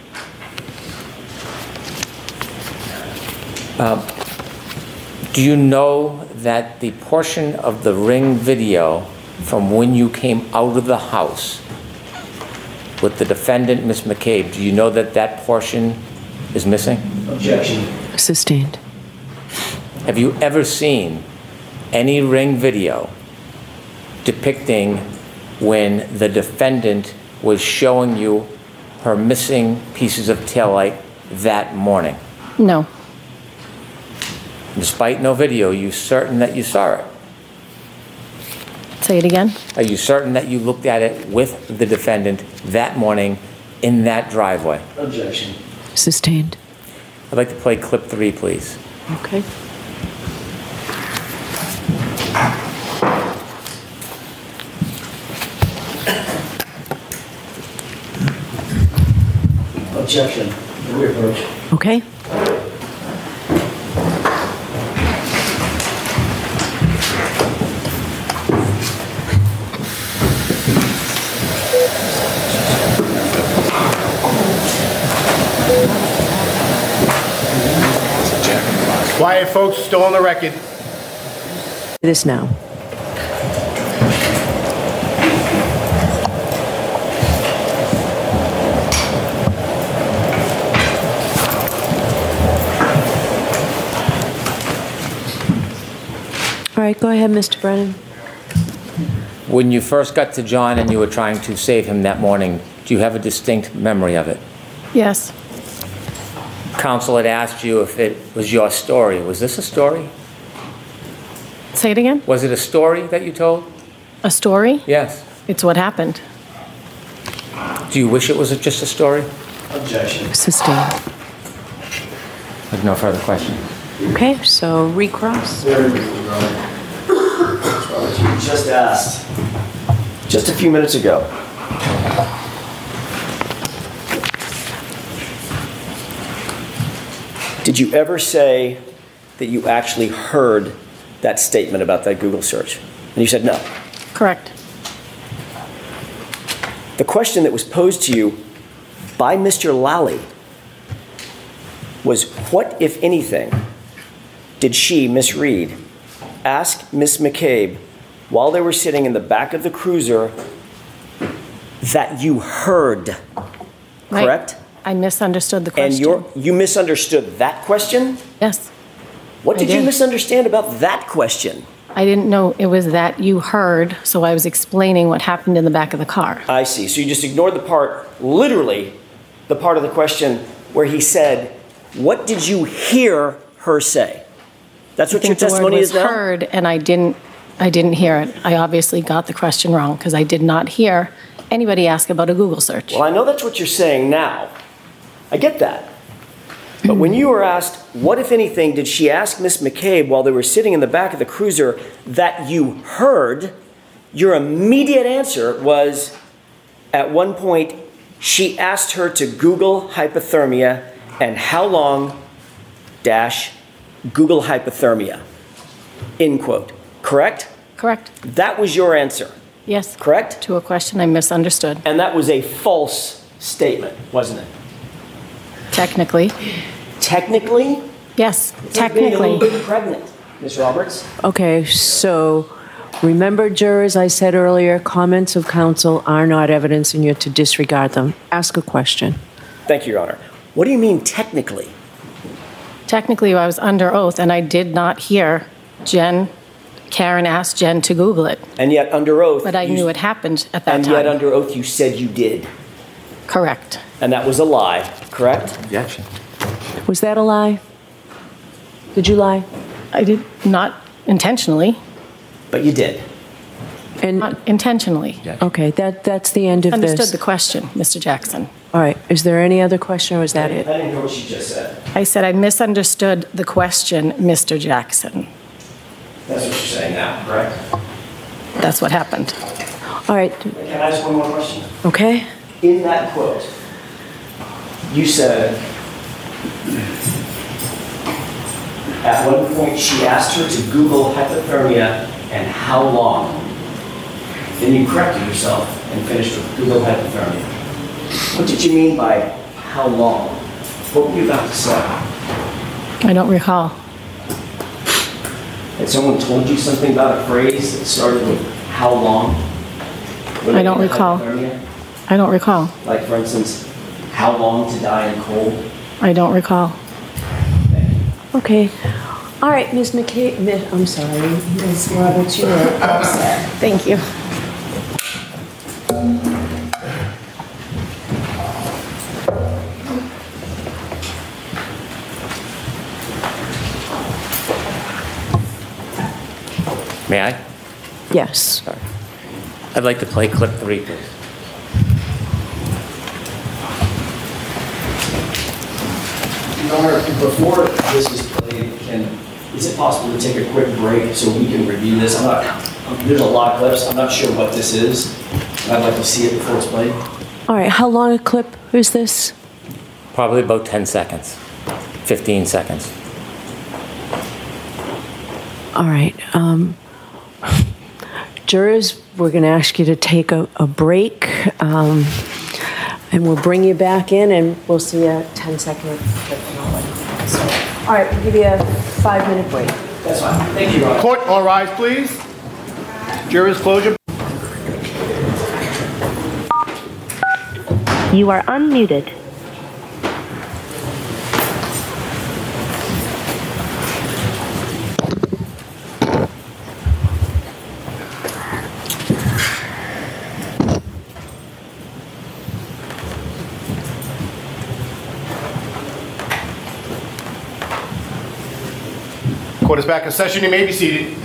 Um, do you know that the portion of the Ring video from when you came out of the house with the defendant, Miss McCabe, do you know that that portion is missing? Objection. Sustained. Have you ever seen any Ring video depicting when the defendant was showing you her missing pieces of taillight that morning? No. Despite no video, are you certain that you saw it? Say it again. Are you certain that you looked at it with the defendant that morning in that driveway? Objection. Sustained. I'd like to play clip three, please. Okay. Objection. Reapproach. Okay. Quiet, folks, still on the record. This now. All right, go ahead, Mister Brennan. When you first got to John and you were trying to save him that morning, do you have a distinct memory of it? Yes. Counsel had asked you if it was your story. Was this a story? Say it again. Was it a story that you told? A story? Yes. It's what happened. Do you wish it was just a story? Objection. Sustained. With no further questions. Okay, so recross. Just asked. Just a few minutes ago. Did you ever say that you actually heard that statement about that Google search? And you said no. Correct. The question that was posed to you by Mister Lally was, what, if anything, did she, Miss Reed, ask Miss McCabe while they were sitting in the back of the cruiser that you heard? Right. Correct? I misunderstood the question. And you're, you misunderstood that question? Yes. What I did, did. you misunderstand about that question? I didn't know it was that you heard, so I was explaining what happened in the back of the car. I see. So you just ignored the part, literally, the part of the question where he said, what did you hear her say? That's what I your think the word testimony was is now? heard, and I didn't, I didn't hear it. I obviously got the question wrong because I did not hear anybody ask about a Google search. Well, I know that's what you're saying now. I get that. But when you were asked, what, if anything, did she ask Miss McCabe while they were sitting in the back of the cruiser that you heard, your immediate answer was, at one point, she asked her to Google hypothermia and how long dash Google hypothermia, end quote. Correct? Correct. That was your answer. Yes. Correct? To a question I misunderstood. And that was a false statement, wasn't it? Technically. Technically? Yes, It's like being a technically. little bit pregnant, Miz Roberts. Okay, so remember, jurors, I said earlier, comments of counsel are not evidence and you're to disregard them. Ask a question. Thank you, Your Honor. What do you mean technically? Technically, I was under oath, and I did not hear Jen, Karen asked Jen to Google it. And yet under oath... But I you, knew it happened at that and time. And yet under oath you said you did. Correct. And that was a lie, correct? Objection. Was that a lie? Did you lie? I did not intentionally. But you did. And not intentionally. Okay, that that's the end of Understood this. the question, Mister Jackson. All right. Is there any other question, or was that it? I didn't hear what she just said. I said I misunderstood the question, Mister Jackson. That's what you're saying now, correct? That's what happened. All right. Can I ask one more question? Okay. In that quote, you said, at one point she asked her to Google hypothermia and how long. Then you corrected yourself and finished with Google hypothermia. What did you mean by how long? What were you about to say? I don't recall. Had someone told you something about a phrase that started with how long? I don't recall. I don't recall. Like, for instance, how long to die in cold? I don't recall. Okay. All right, Miz McKay, Miz, I'm sorry, Miz Roberts, you were upset. Thank you. May I? Yes. Sorry. I'd like to play clip three, please. Your Honor, before this is played, can, is it possible to take a quick break so we can review this? I'm not, um, there's a lot of clips. I'm not sure what this is. I'd like to see it before it's played. All right, how long a clip is this? Probably about ten seconds, fifteen seconds. All right. Um, jurors, we're going to ask you to take a, a break, um, and we'll bring you back in, and we'll see a ten second clip. So, all right, we'll give you a five minute break. That's fine. Thank you, Your Honor. Court, all rise, please. Jurors, close your... You are unmuted. Court is back in session. You may be seated.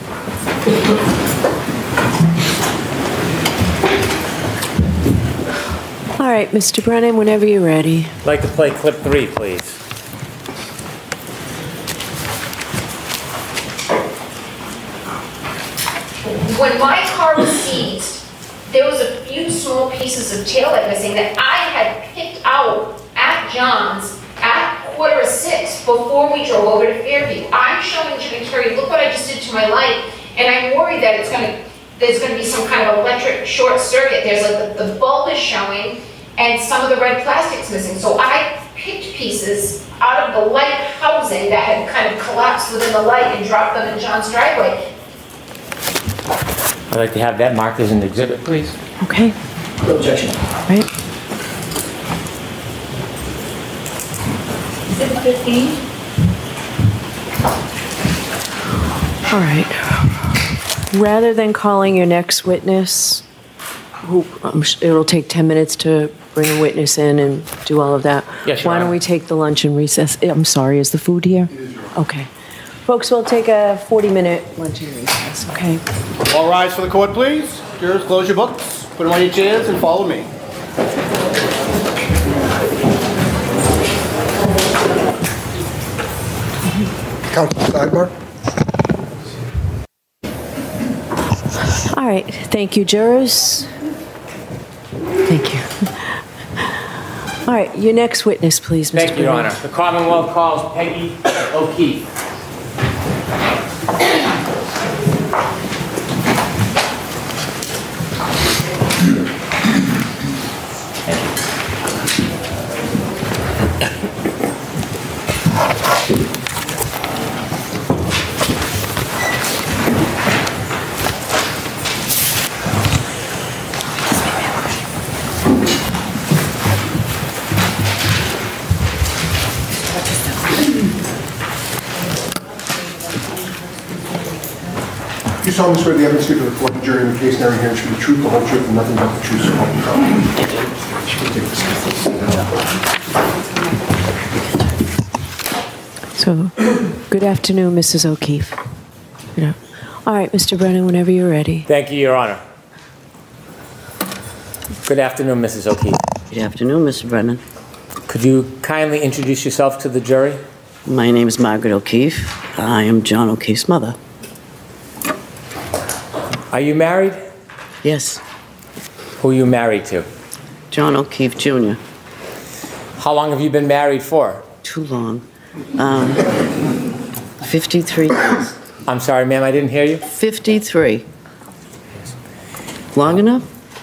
All right, Mister Brennan, whenever you're ready. I'd like to play clip three, please. When my car was seized, there was a few small pieces of taillight missing that I had picked out at John's at quarter to six before we drove over to Fairview. I'm showing Jim and Carrie, look what I just did to my light, and I'm worried that it's gonna, there's gonna be some kind of electric short circuit. There's like the, the bulb is showing, and some of the red plastic's missing. So I picked pieces out of the light housing that had kind of collapsed within the light and dropped them in John's driveway. I'd like to have that marked as an exhibit, please. Okay. No objection. Right. Is it fifteen? All right. Rather than calling your next witness, who um, it'll take ten minutes to bring a witness in and do all of that. Yes, Your Why don't Honor. we take the lunch and recess? I'm sorry, is the food here? Okay. Folks, we'll take a forty minute lunch and recess, okay? All rise for the court, please. Jurors, close your books, put them on your chairs, and follow me. Counsel Steinberg. All right, thank you, jurors. Thank you. All right, your next witness, please, Mister Thank you, Your Brennan. Honor. The Commonwealth calls Peggy O'Keefe. solemnly swear the evidence given before the jury in the case now hearing should be the truth, the whole truth, and nothing but the truth, so help you God. So, good afternoon, Missus O'Keefe. You know. All right, Mister Brennan, whenever you're ready. Thank you, Your Honor. Good afternoon, Missus O'Keefe. Good afternoon, Mister Brennan. Could you kindly introduce yourself to the jury? My name is Margaret O'Keefe. I am John O'Keefe's mother. Are you married? Yes. Who are you married to? John O'Keefe, Junior How long have you been married for? Too long. Um, fifty-three years. I'm sorry, ma'am, I didn't hear you. fifty-three. Long enough?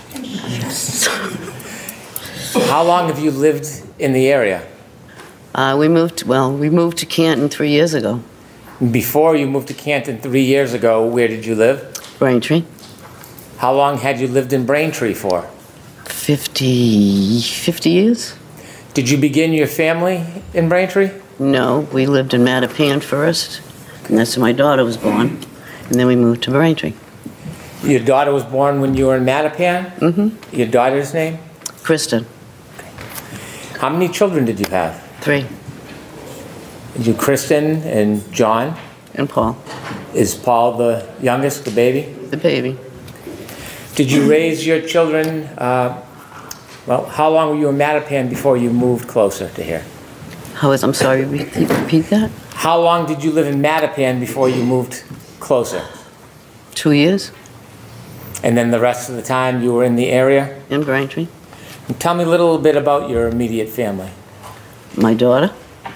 How long have you lived in the area? Uh, we moved, well, we moved to Canton three years ago. Before you moved to Canton three years ago, where did you live? Braintree. How long had you lived in Braintree for? fifty, fifty years. Did you begin your family in Braintree? No, we lived in Mattapan first, and that's where my daughter was born, and then we moved to Braintree. Your daughter was born when you were in Mattapan? Mm-hmm. Your daughter's name? Kristen. How many children did you have? Three. Did you Kristen and John? And Paul. Is Paul the youngest, the baby? The baby. Did you raise your children, uh, well, how long were you in Mattapan before you moved closer to here? How is, I'm sorry, repeat, repeat that? How long did you live in Mattapan before you moved closer? Two years. And then the rest of the time you were in the area? In Braintree. And tell me a little bit about your immediate family. My daughter.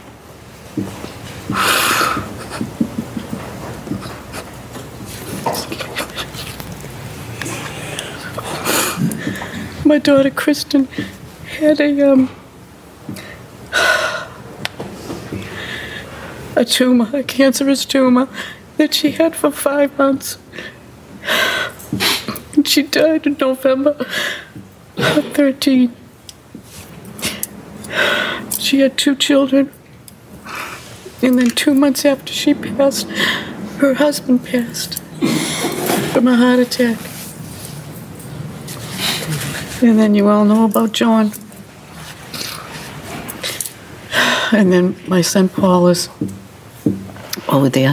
My daughter Kristen had a um a tumor, a cancerous tumor that she had for five months. And she died in November of thirteen. She had two children. And then two months after she passed, her husband passed from a heart attack. And then you all know about John. And then my son Paul is over there.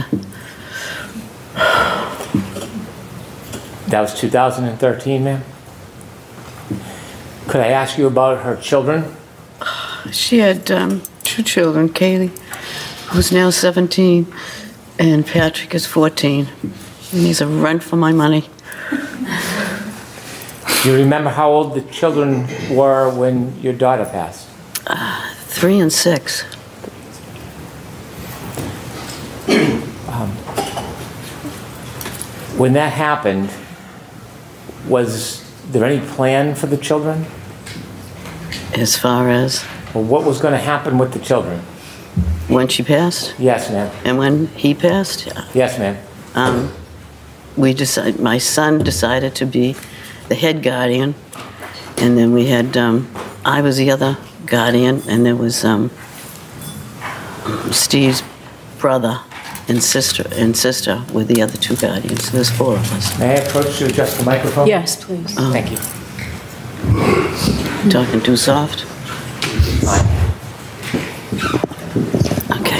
That was two thousand thirteen, ma'am? Could I ask you about her children? She had um, two children, Kaylee, who's now seventeen, and Patrick is fourteen. And he's a run for my money. Do you remember how old the children were when your daughter passed? Uh, three and six. um, when that happened, was there any plan for the children? As far as? Well, what was going to happen with the children? When she passed? Yes, ma'am. And when he passed? Yeah. Yes, ma'am. Um, we decided, my son decided to be the head guardian, and then we had, um, I was the other guardian, and there was um, Steve's brother and sister and sister were the other two guardians. So there's four of us. May I approach to adjust the microphone? Yes, please. Oh. Thank you. Talking too soft? Fine. Okay.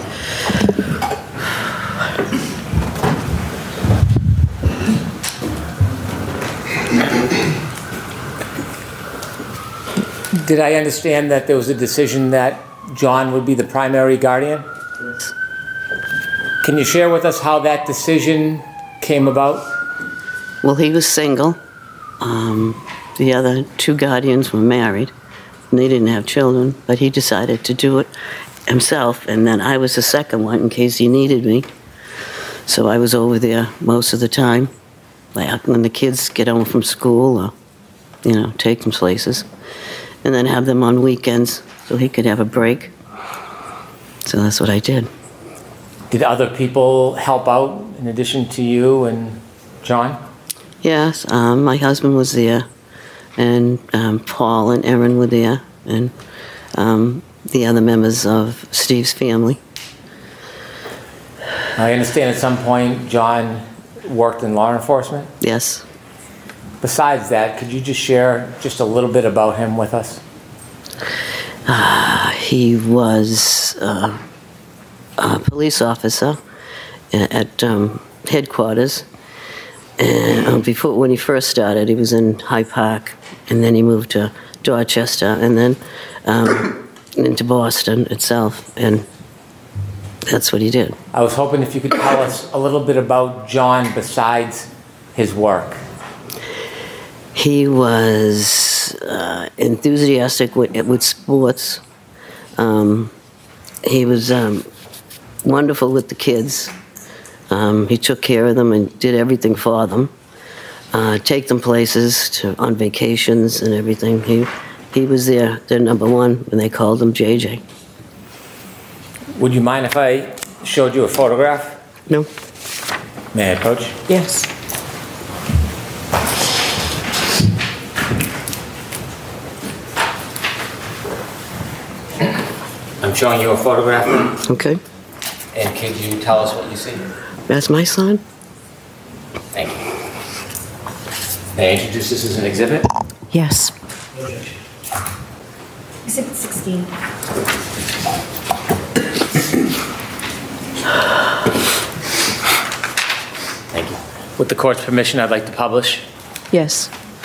Did I understand that there was a decision that John would be the primary guardian? Yes. Can you share with us how that decision came about? Well, he was single. Um, the other two guardians were married, and they didn't have children, but he decided to do it himself, and then I was the second one in case he needed me. So I was over there most of the time, like when the kids get home from school or, you know, take them places, and then have them on weekends so he could have a break. So that's what I did. Did other people help out in addition to you and John? Yes, um, my husband was there, and um, Paul and Erin were there, and um, the other members of Steve's family. I understand at some point John worked in law enforcement? Yes. Besides that, could you just share just a little bit about him with us? Uh, he was uh, a police officer at um, headquarters. And uh, before, when he first started, he was in High Park, and then he moved to Dorchester, and then um, into Boston itself, and that's what he did. I was hoping if you could tell us a little bit about John besides his work. He was uh, enthusiastic with, with sports. Um, he was um, wonderful with the kids. Um, he took care of them and did everything for them. Uh, take them places to, on vacations and everything. He he was their, their number one, and they called him J J. Would you mind if I showed you a photograph? No. May I approach? Yes. I'm showing you a photograph now. Okay. And could you tell us what you see? That's my son. Thank you. May I introduce this as an exhibit? Yes. Exhibit sixteen. Thank you. With the court's permission, I'd like to publish. Yes.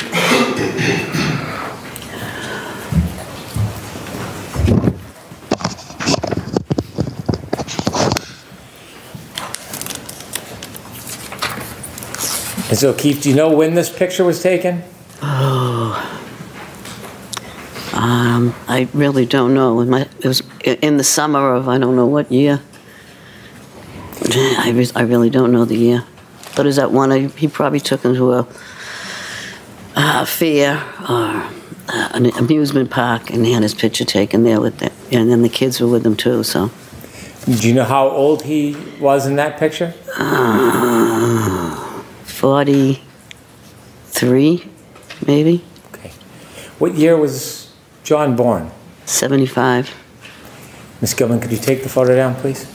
And so, Keith, do you know when this picture was taken? Oh, um, I really don't know. It, might, it was in the summer of I don't know what year. I, re I really don't know the year. But is that one I, he probably took him to a, a fair or uh, an amusement park, and he had his picture taken there with it, and then the kids were with him too. So. Do you know how old he was in that picture? Uh, Forty-three, maybe. Okay. What year was John born? Seventy-five. Miss Gilman, could you take the photo down, please?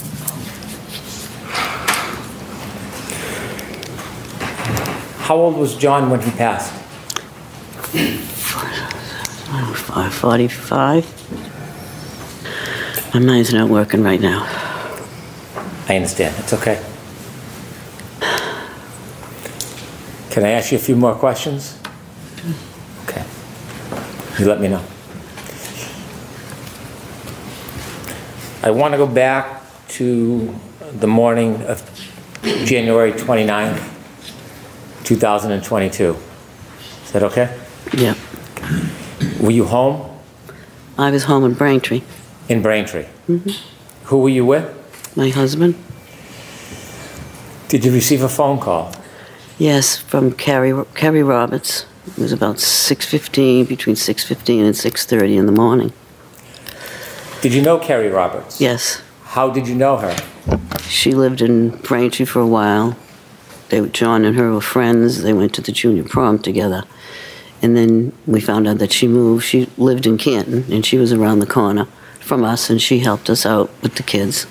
How old was John when he passed? Forty-five. My mind's not working right now. I understand. It's okay. Can I ask you a few more questions? Okay. You let me know. I want to go back to the morning of January twenty-ninth, two thousand twenty-two. Is that okay? Yeah. Were you home? I was home in Braintree. In Braintree? Mm-hmm. Who were you with? My husband. Did you receive a phone call? Yes, from Carrie, Carrie Roberts. It was about six fifteen, between six fifteen and six thirty in the morning. Did you know Carrie Roberts? Yes. How did you know her? She lived in Braintree for a while. They, John and her were friends. They went to the junior prom together. And then we found out that she moved. She lived in Canton, and she was around the corner from us, and she helped us out with the kids.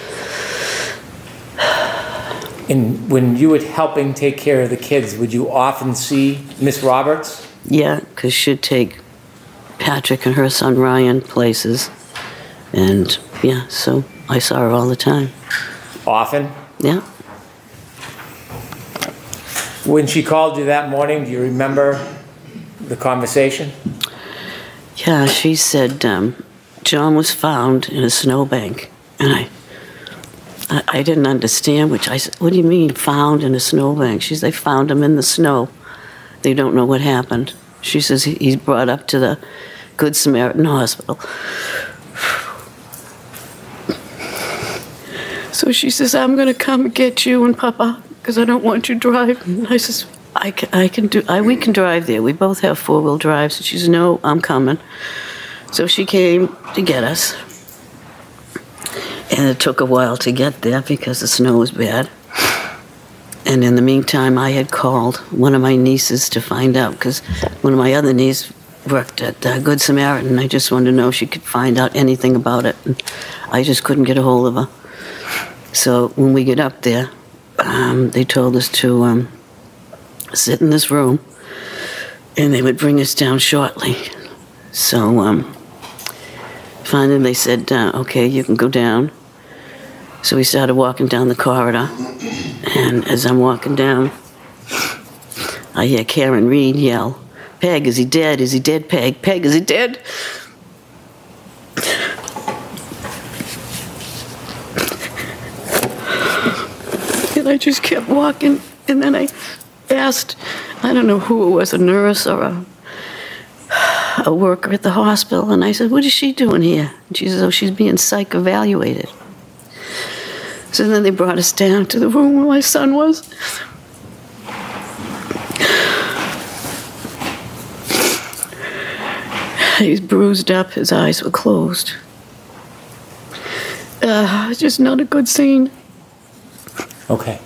And when you were helping take care of the kids, would you often see Miss Roberts? Yeah, because she'd take Patrick and her son Ryan places. And, yeah, so I saw her all the time. Often? Yeah. When she called you that morning, do you remember the conversation? Yeah, she said um, John was found in a snowbank. And I... I, I didn't understand, which I said, what do you mean, found in a snowbank? She said, they found him in the snow. They don't know what happened. She says he, he's brought up to the Good Samaritan Hospital. So she says, I'm going to come get you and Papa, because I don't want you driving. I says, I can, I can do, I, we can drive there. We both have four-wheel drives. And she says, no, I'm coming. So she came to get us. And it took a while to get there because the snow was bad. And in the meantime, I had called one of my nieces to find out, because one of my other nieces worked at uh, Good Samaritan. I just wanted to know if she could find out anything about it. And I just couldn't get a hold of her. So when we get up there, um, they told us to um, sit in this room, and they would bring us down shortly. So um, finally they said, uh, okay, you can go down. So we started walking down the corridor, and as I'm walking down, I hear Karen Reed yell, "Peg, is he dead? Is he dead, Peg? Peg, is he dead?" And I just kept walking, and then I asked, I don't know who it was, a nurse or a, a worker at the hospital, and I said, "What is she doing here?" And she said, "Oh, she's being psych evaluated." So then they brought us down to the room where my son was. He's bruised up, his eyes were closed. Uh, it's just not a good scene. Okay.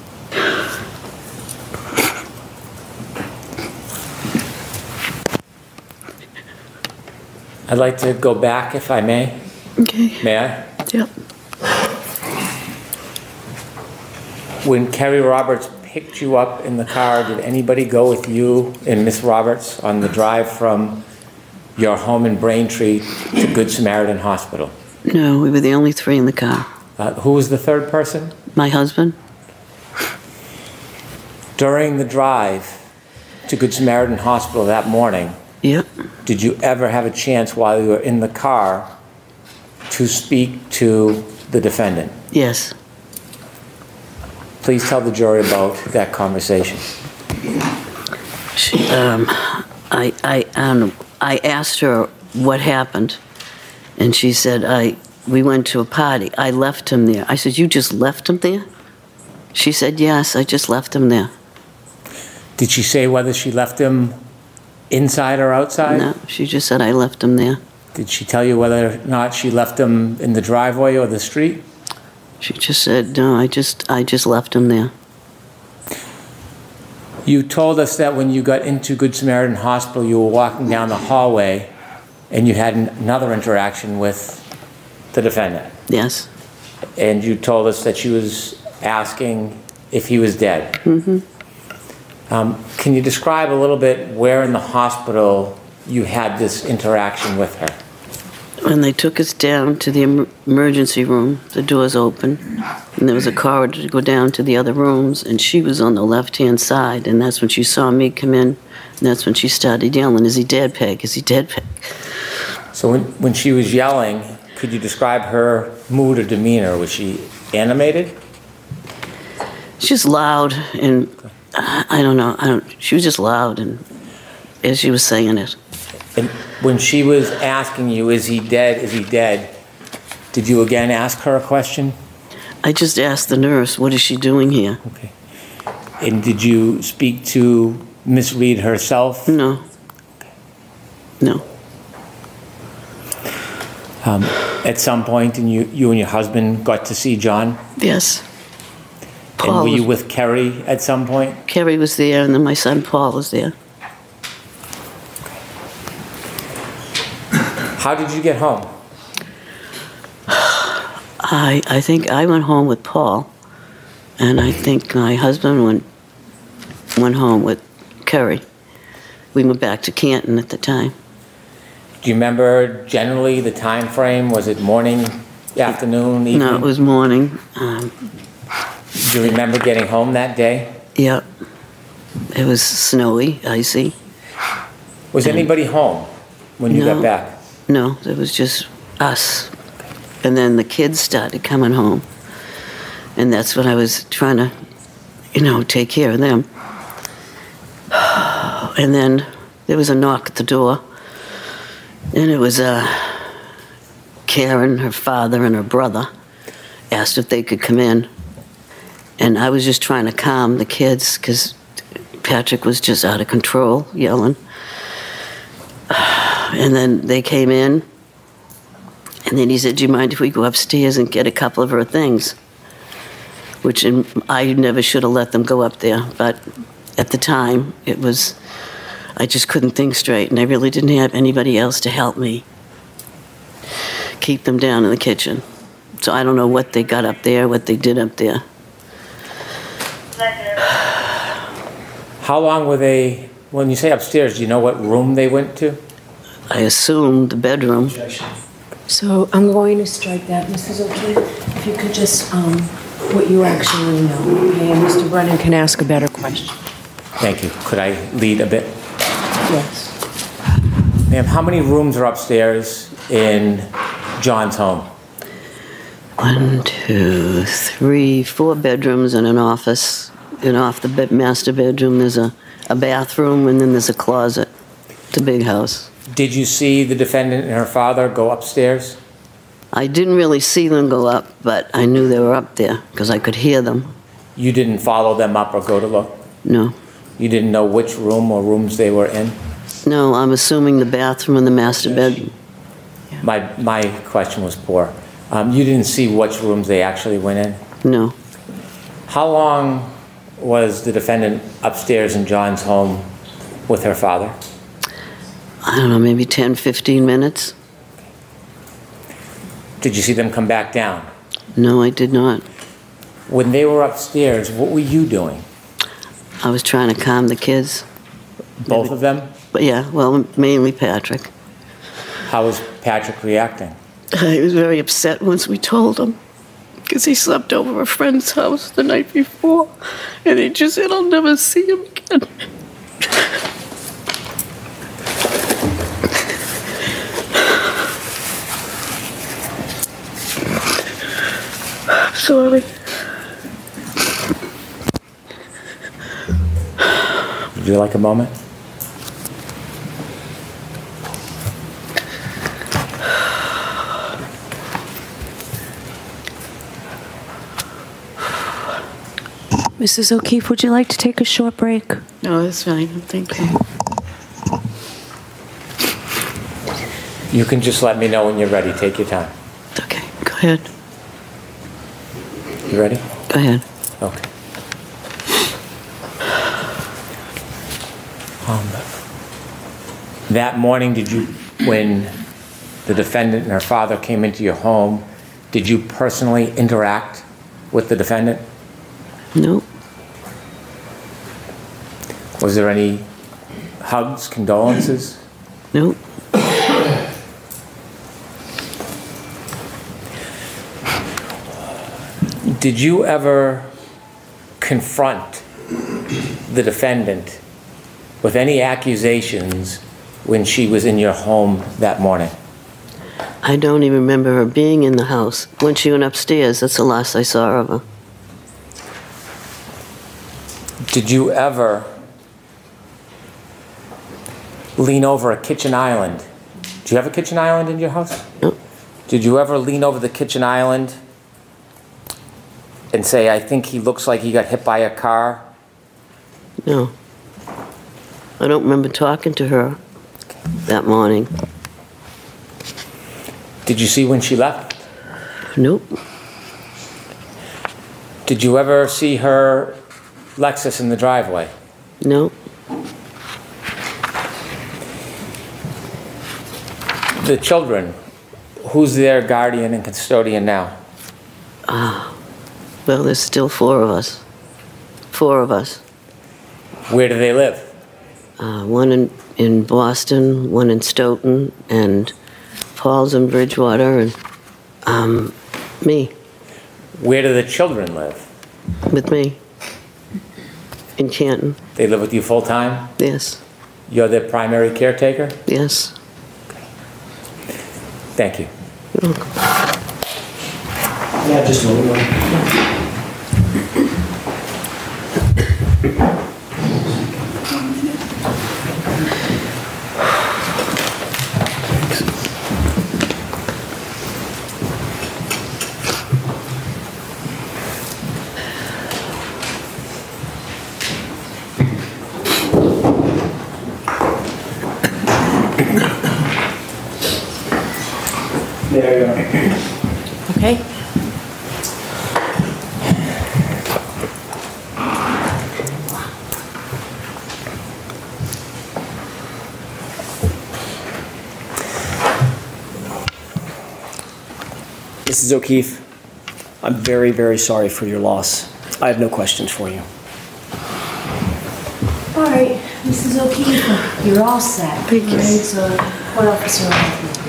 I'd like to go back, if I may. Okay. May I? Yep. When Kerry Roberts picked you up in the car, did anybody go with you and Miss Roberts on the drive from your home in Braintree to Good Samaritan Hospital? No, we were the only three in the car. Uh, who was the third person? My husband. During the drive to Good Samaritan Hospital that morning, yep. Did you ever have a chance while you were in the car to speak to the defendant? Yes. Please tell the jury about that conversation. She, um, I, I, um, I asked her what happened, and she said, I, we went to a party. I left him there. I said, "You just left him there?" She said, "Yes, I just left him there." Did she say whether she left him inside or outside? No, she just said, "I left him there." Did she tell you whether or not she left him in the driveway or the street? She just said, "No, I just, I just left him there." You told us that when you got into Good Samaritan Hospital, you were walking down the hallway and you had an- another interaction with the defendant. Yes. And you told us that she was asking if he was dead. Mm-hmm. Um, can you describe a little bit where in the hospital you had this interaction with her? When they took us down to the em- emergency room, the doors open, and there was a corridor to go down to the other rooms, and she was on the left-hand side, and that's when she saw me come in, and that's when she started yelling, "Is he dead, Peg? Is he dead, Peg?" So when, when she was yelling, could you describe her mood or demeanor? Was she animated? She's just loud, and uh, I don't know, I don't, she was just loud, and as she was saying it. And when she was asking you, "Is he dead? Is he dead?" did you again ask her a question? I just asked the nurse, "What is she doing here?" Okay. And did you speak to Miss Reed herself? No. No. Um, at some point, and you, you and your husband got to see John? Yes. And Paul were you was- with Kerry at some point? Kerry was there, and then my son Paul was there. How did you get home? I I think I went home with Paul, and I think my husband went went home with Kerry. We went back to Canton at the time. Do you remember generally the time frame? Was it morning, afternoon, evening? No, it was morning. Um, Do you remember getting home that day? yeah, it was snowy, icy. Was And- anybody home when you No. got back? No, it was just us. And then the kids started coming home, and that's when I was trying to, you know, take care of them. And then there was a knock at the door, and it was uh, Karen, her father, and her brother asked if they could come in. And I was just trying to calm the kids because Patrick was just out of control, yelling. And then they came in, and then he said, "Do you mind if we go upstairs and get a couple of her things?" Which in, I never should have let them go up there, but at the time, it was, I just couldn't think straight, and I really didn't have anybody else to help me keep them down in the kitchen. So I don't know what they got up there, what they did up there. How long were they, when you say upstairs, do you know what room they went to? I assumed the bedroom. So I'm going to strike that, Missus O'Keefe. If you could just, um, what you actually know, okay? And Mister Brennan can ask a better question. Thank you. Could I lead a bit? Yes. Ma'am, how many rooms are upstairs in John's home? One, two, three, four bedrooms and an office. And off the bed, master bedroom, there's a, a bathroom, and then there's a closet. It's a big house. Did you see the defendant and her father go upstairs? I didn't really see them go up, but I knew they were up there because I could hear them. You didn't follow them up or go to look? No. You didn't know which room or rooms they were in? No, I'm assuming the bathroom and the master bedroom. My, my question was poor. Um, you didn't see which rooms they actually went in? No. How long was the defendant upstairs in John's home with her father? I don't know, maybe ten, fifteen minutes. Did you see them come back down? No, I did not. When they were upstairs, what were you doing? I was trying to calm the kids. Both maybe, of them? But yeah, well, mainly Patrick. How was Patrick reacting? He was very upset once we told him, because he slept over a friend's house the night before, and he just said, I'll never see him again. I'm sorry. Would you like a moment? Missus O'Keefe, would you like to take a short break? No, that's fine. Thank you. You can just let me know when you're ready. Take your time. Okay, go ahead. You ready? Go ahead. Okay. Um, that morning, did you, when the defendant and her father came into your home, did you personally interact with the defendant? No. Was there any hugs, condolences? No. Did you ever confront the defendant with any accusations when she was in your home that morning? I don't even remember her being in the house. When she went upstairs, that's the last I saw of her. Did you ever lean over a kitchen island? Do you have a kitchen island in your house? No. Did you ever lean over the kitchen island and say, I think he looks like he got hit by a car? No. I don't remember talking to her that morning. Did you see when she left? Nope. Did you ever see her Lexus in the driveway? No. The children, who's their guardian and custodian now? Ah, well, there's still four of us. Four of us. Where do they live? Uh, one in, in Boston, one in Stoughton, and Paul's in Bridgewater, and um, me. Where do the children live? With me. In Canton. They live with you full time? Yes. You're their primary caretaker? Yes. Thank you. You're welcome. Yeah, just a moment. There you go. Okay. Missus O'Keefe, I'm very, very sorry for your loss. I have no questions for you. All right, Missus O'Keefe, you're all set. Thank you. All right, so what officer will help you?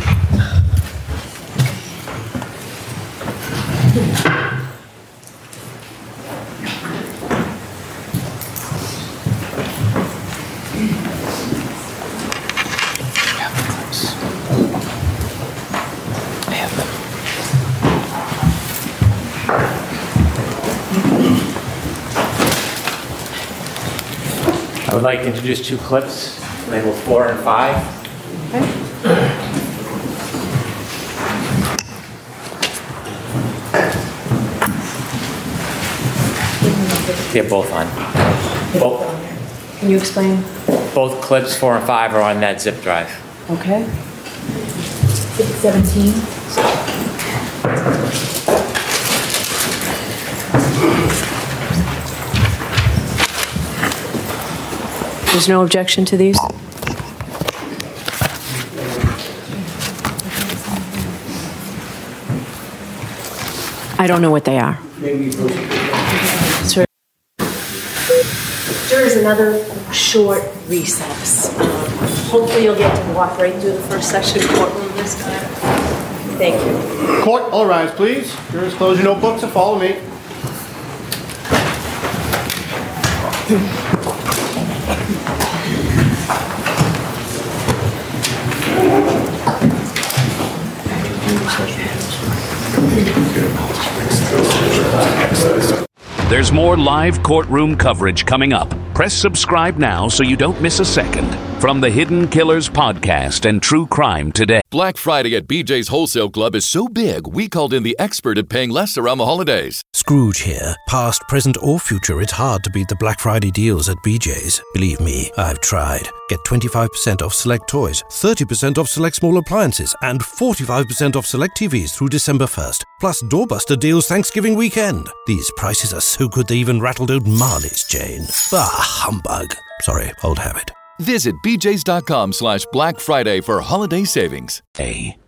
I would like to introduce two clips, labeled four and five. They're both on. Both, Can you explain? both clips, four and five, are on that zip drive. Okay. seventeen. There's no objection to these? I don't know what they are. Sir. There is another short recess. Um, Hopefully you'll get to walk right through the first section courtroom this time. Thank you. Court, all rise, please. Jurors, close your notebooks and follow me. There's more live courtroom coverage coming up. Press subscribe now so you don't miss a second. From the Hidden Killers podcast and True Crime Today. Black Friday at B J's Wholesale Club is so big, we called in the expert at paying less around the holidays. Scrooge here. Past, present, or future, it's hard to beat the Black Friday deals at B J's. Believe me, I've tried. Get twenty-five percent off select toys, thirty percent off select small appliances, and forty-five percent off select T Vs through December first. Plus doorbuster deals Thanksgiving weekend. These prices are so good they even rattled out Marley's chain. Ah, humbug. Sorry, old habit. Visit bjs.com slash Black Friday for holiday savings. A.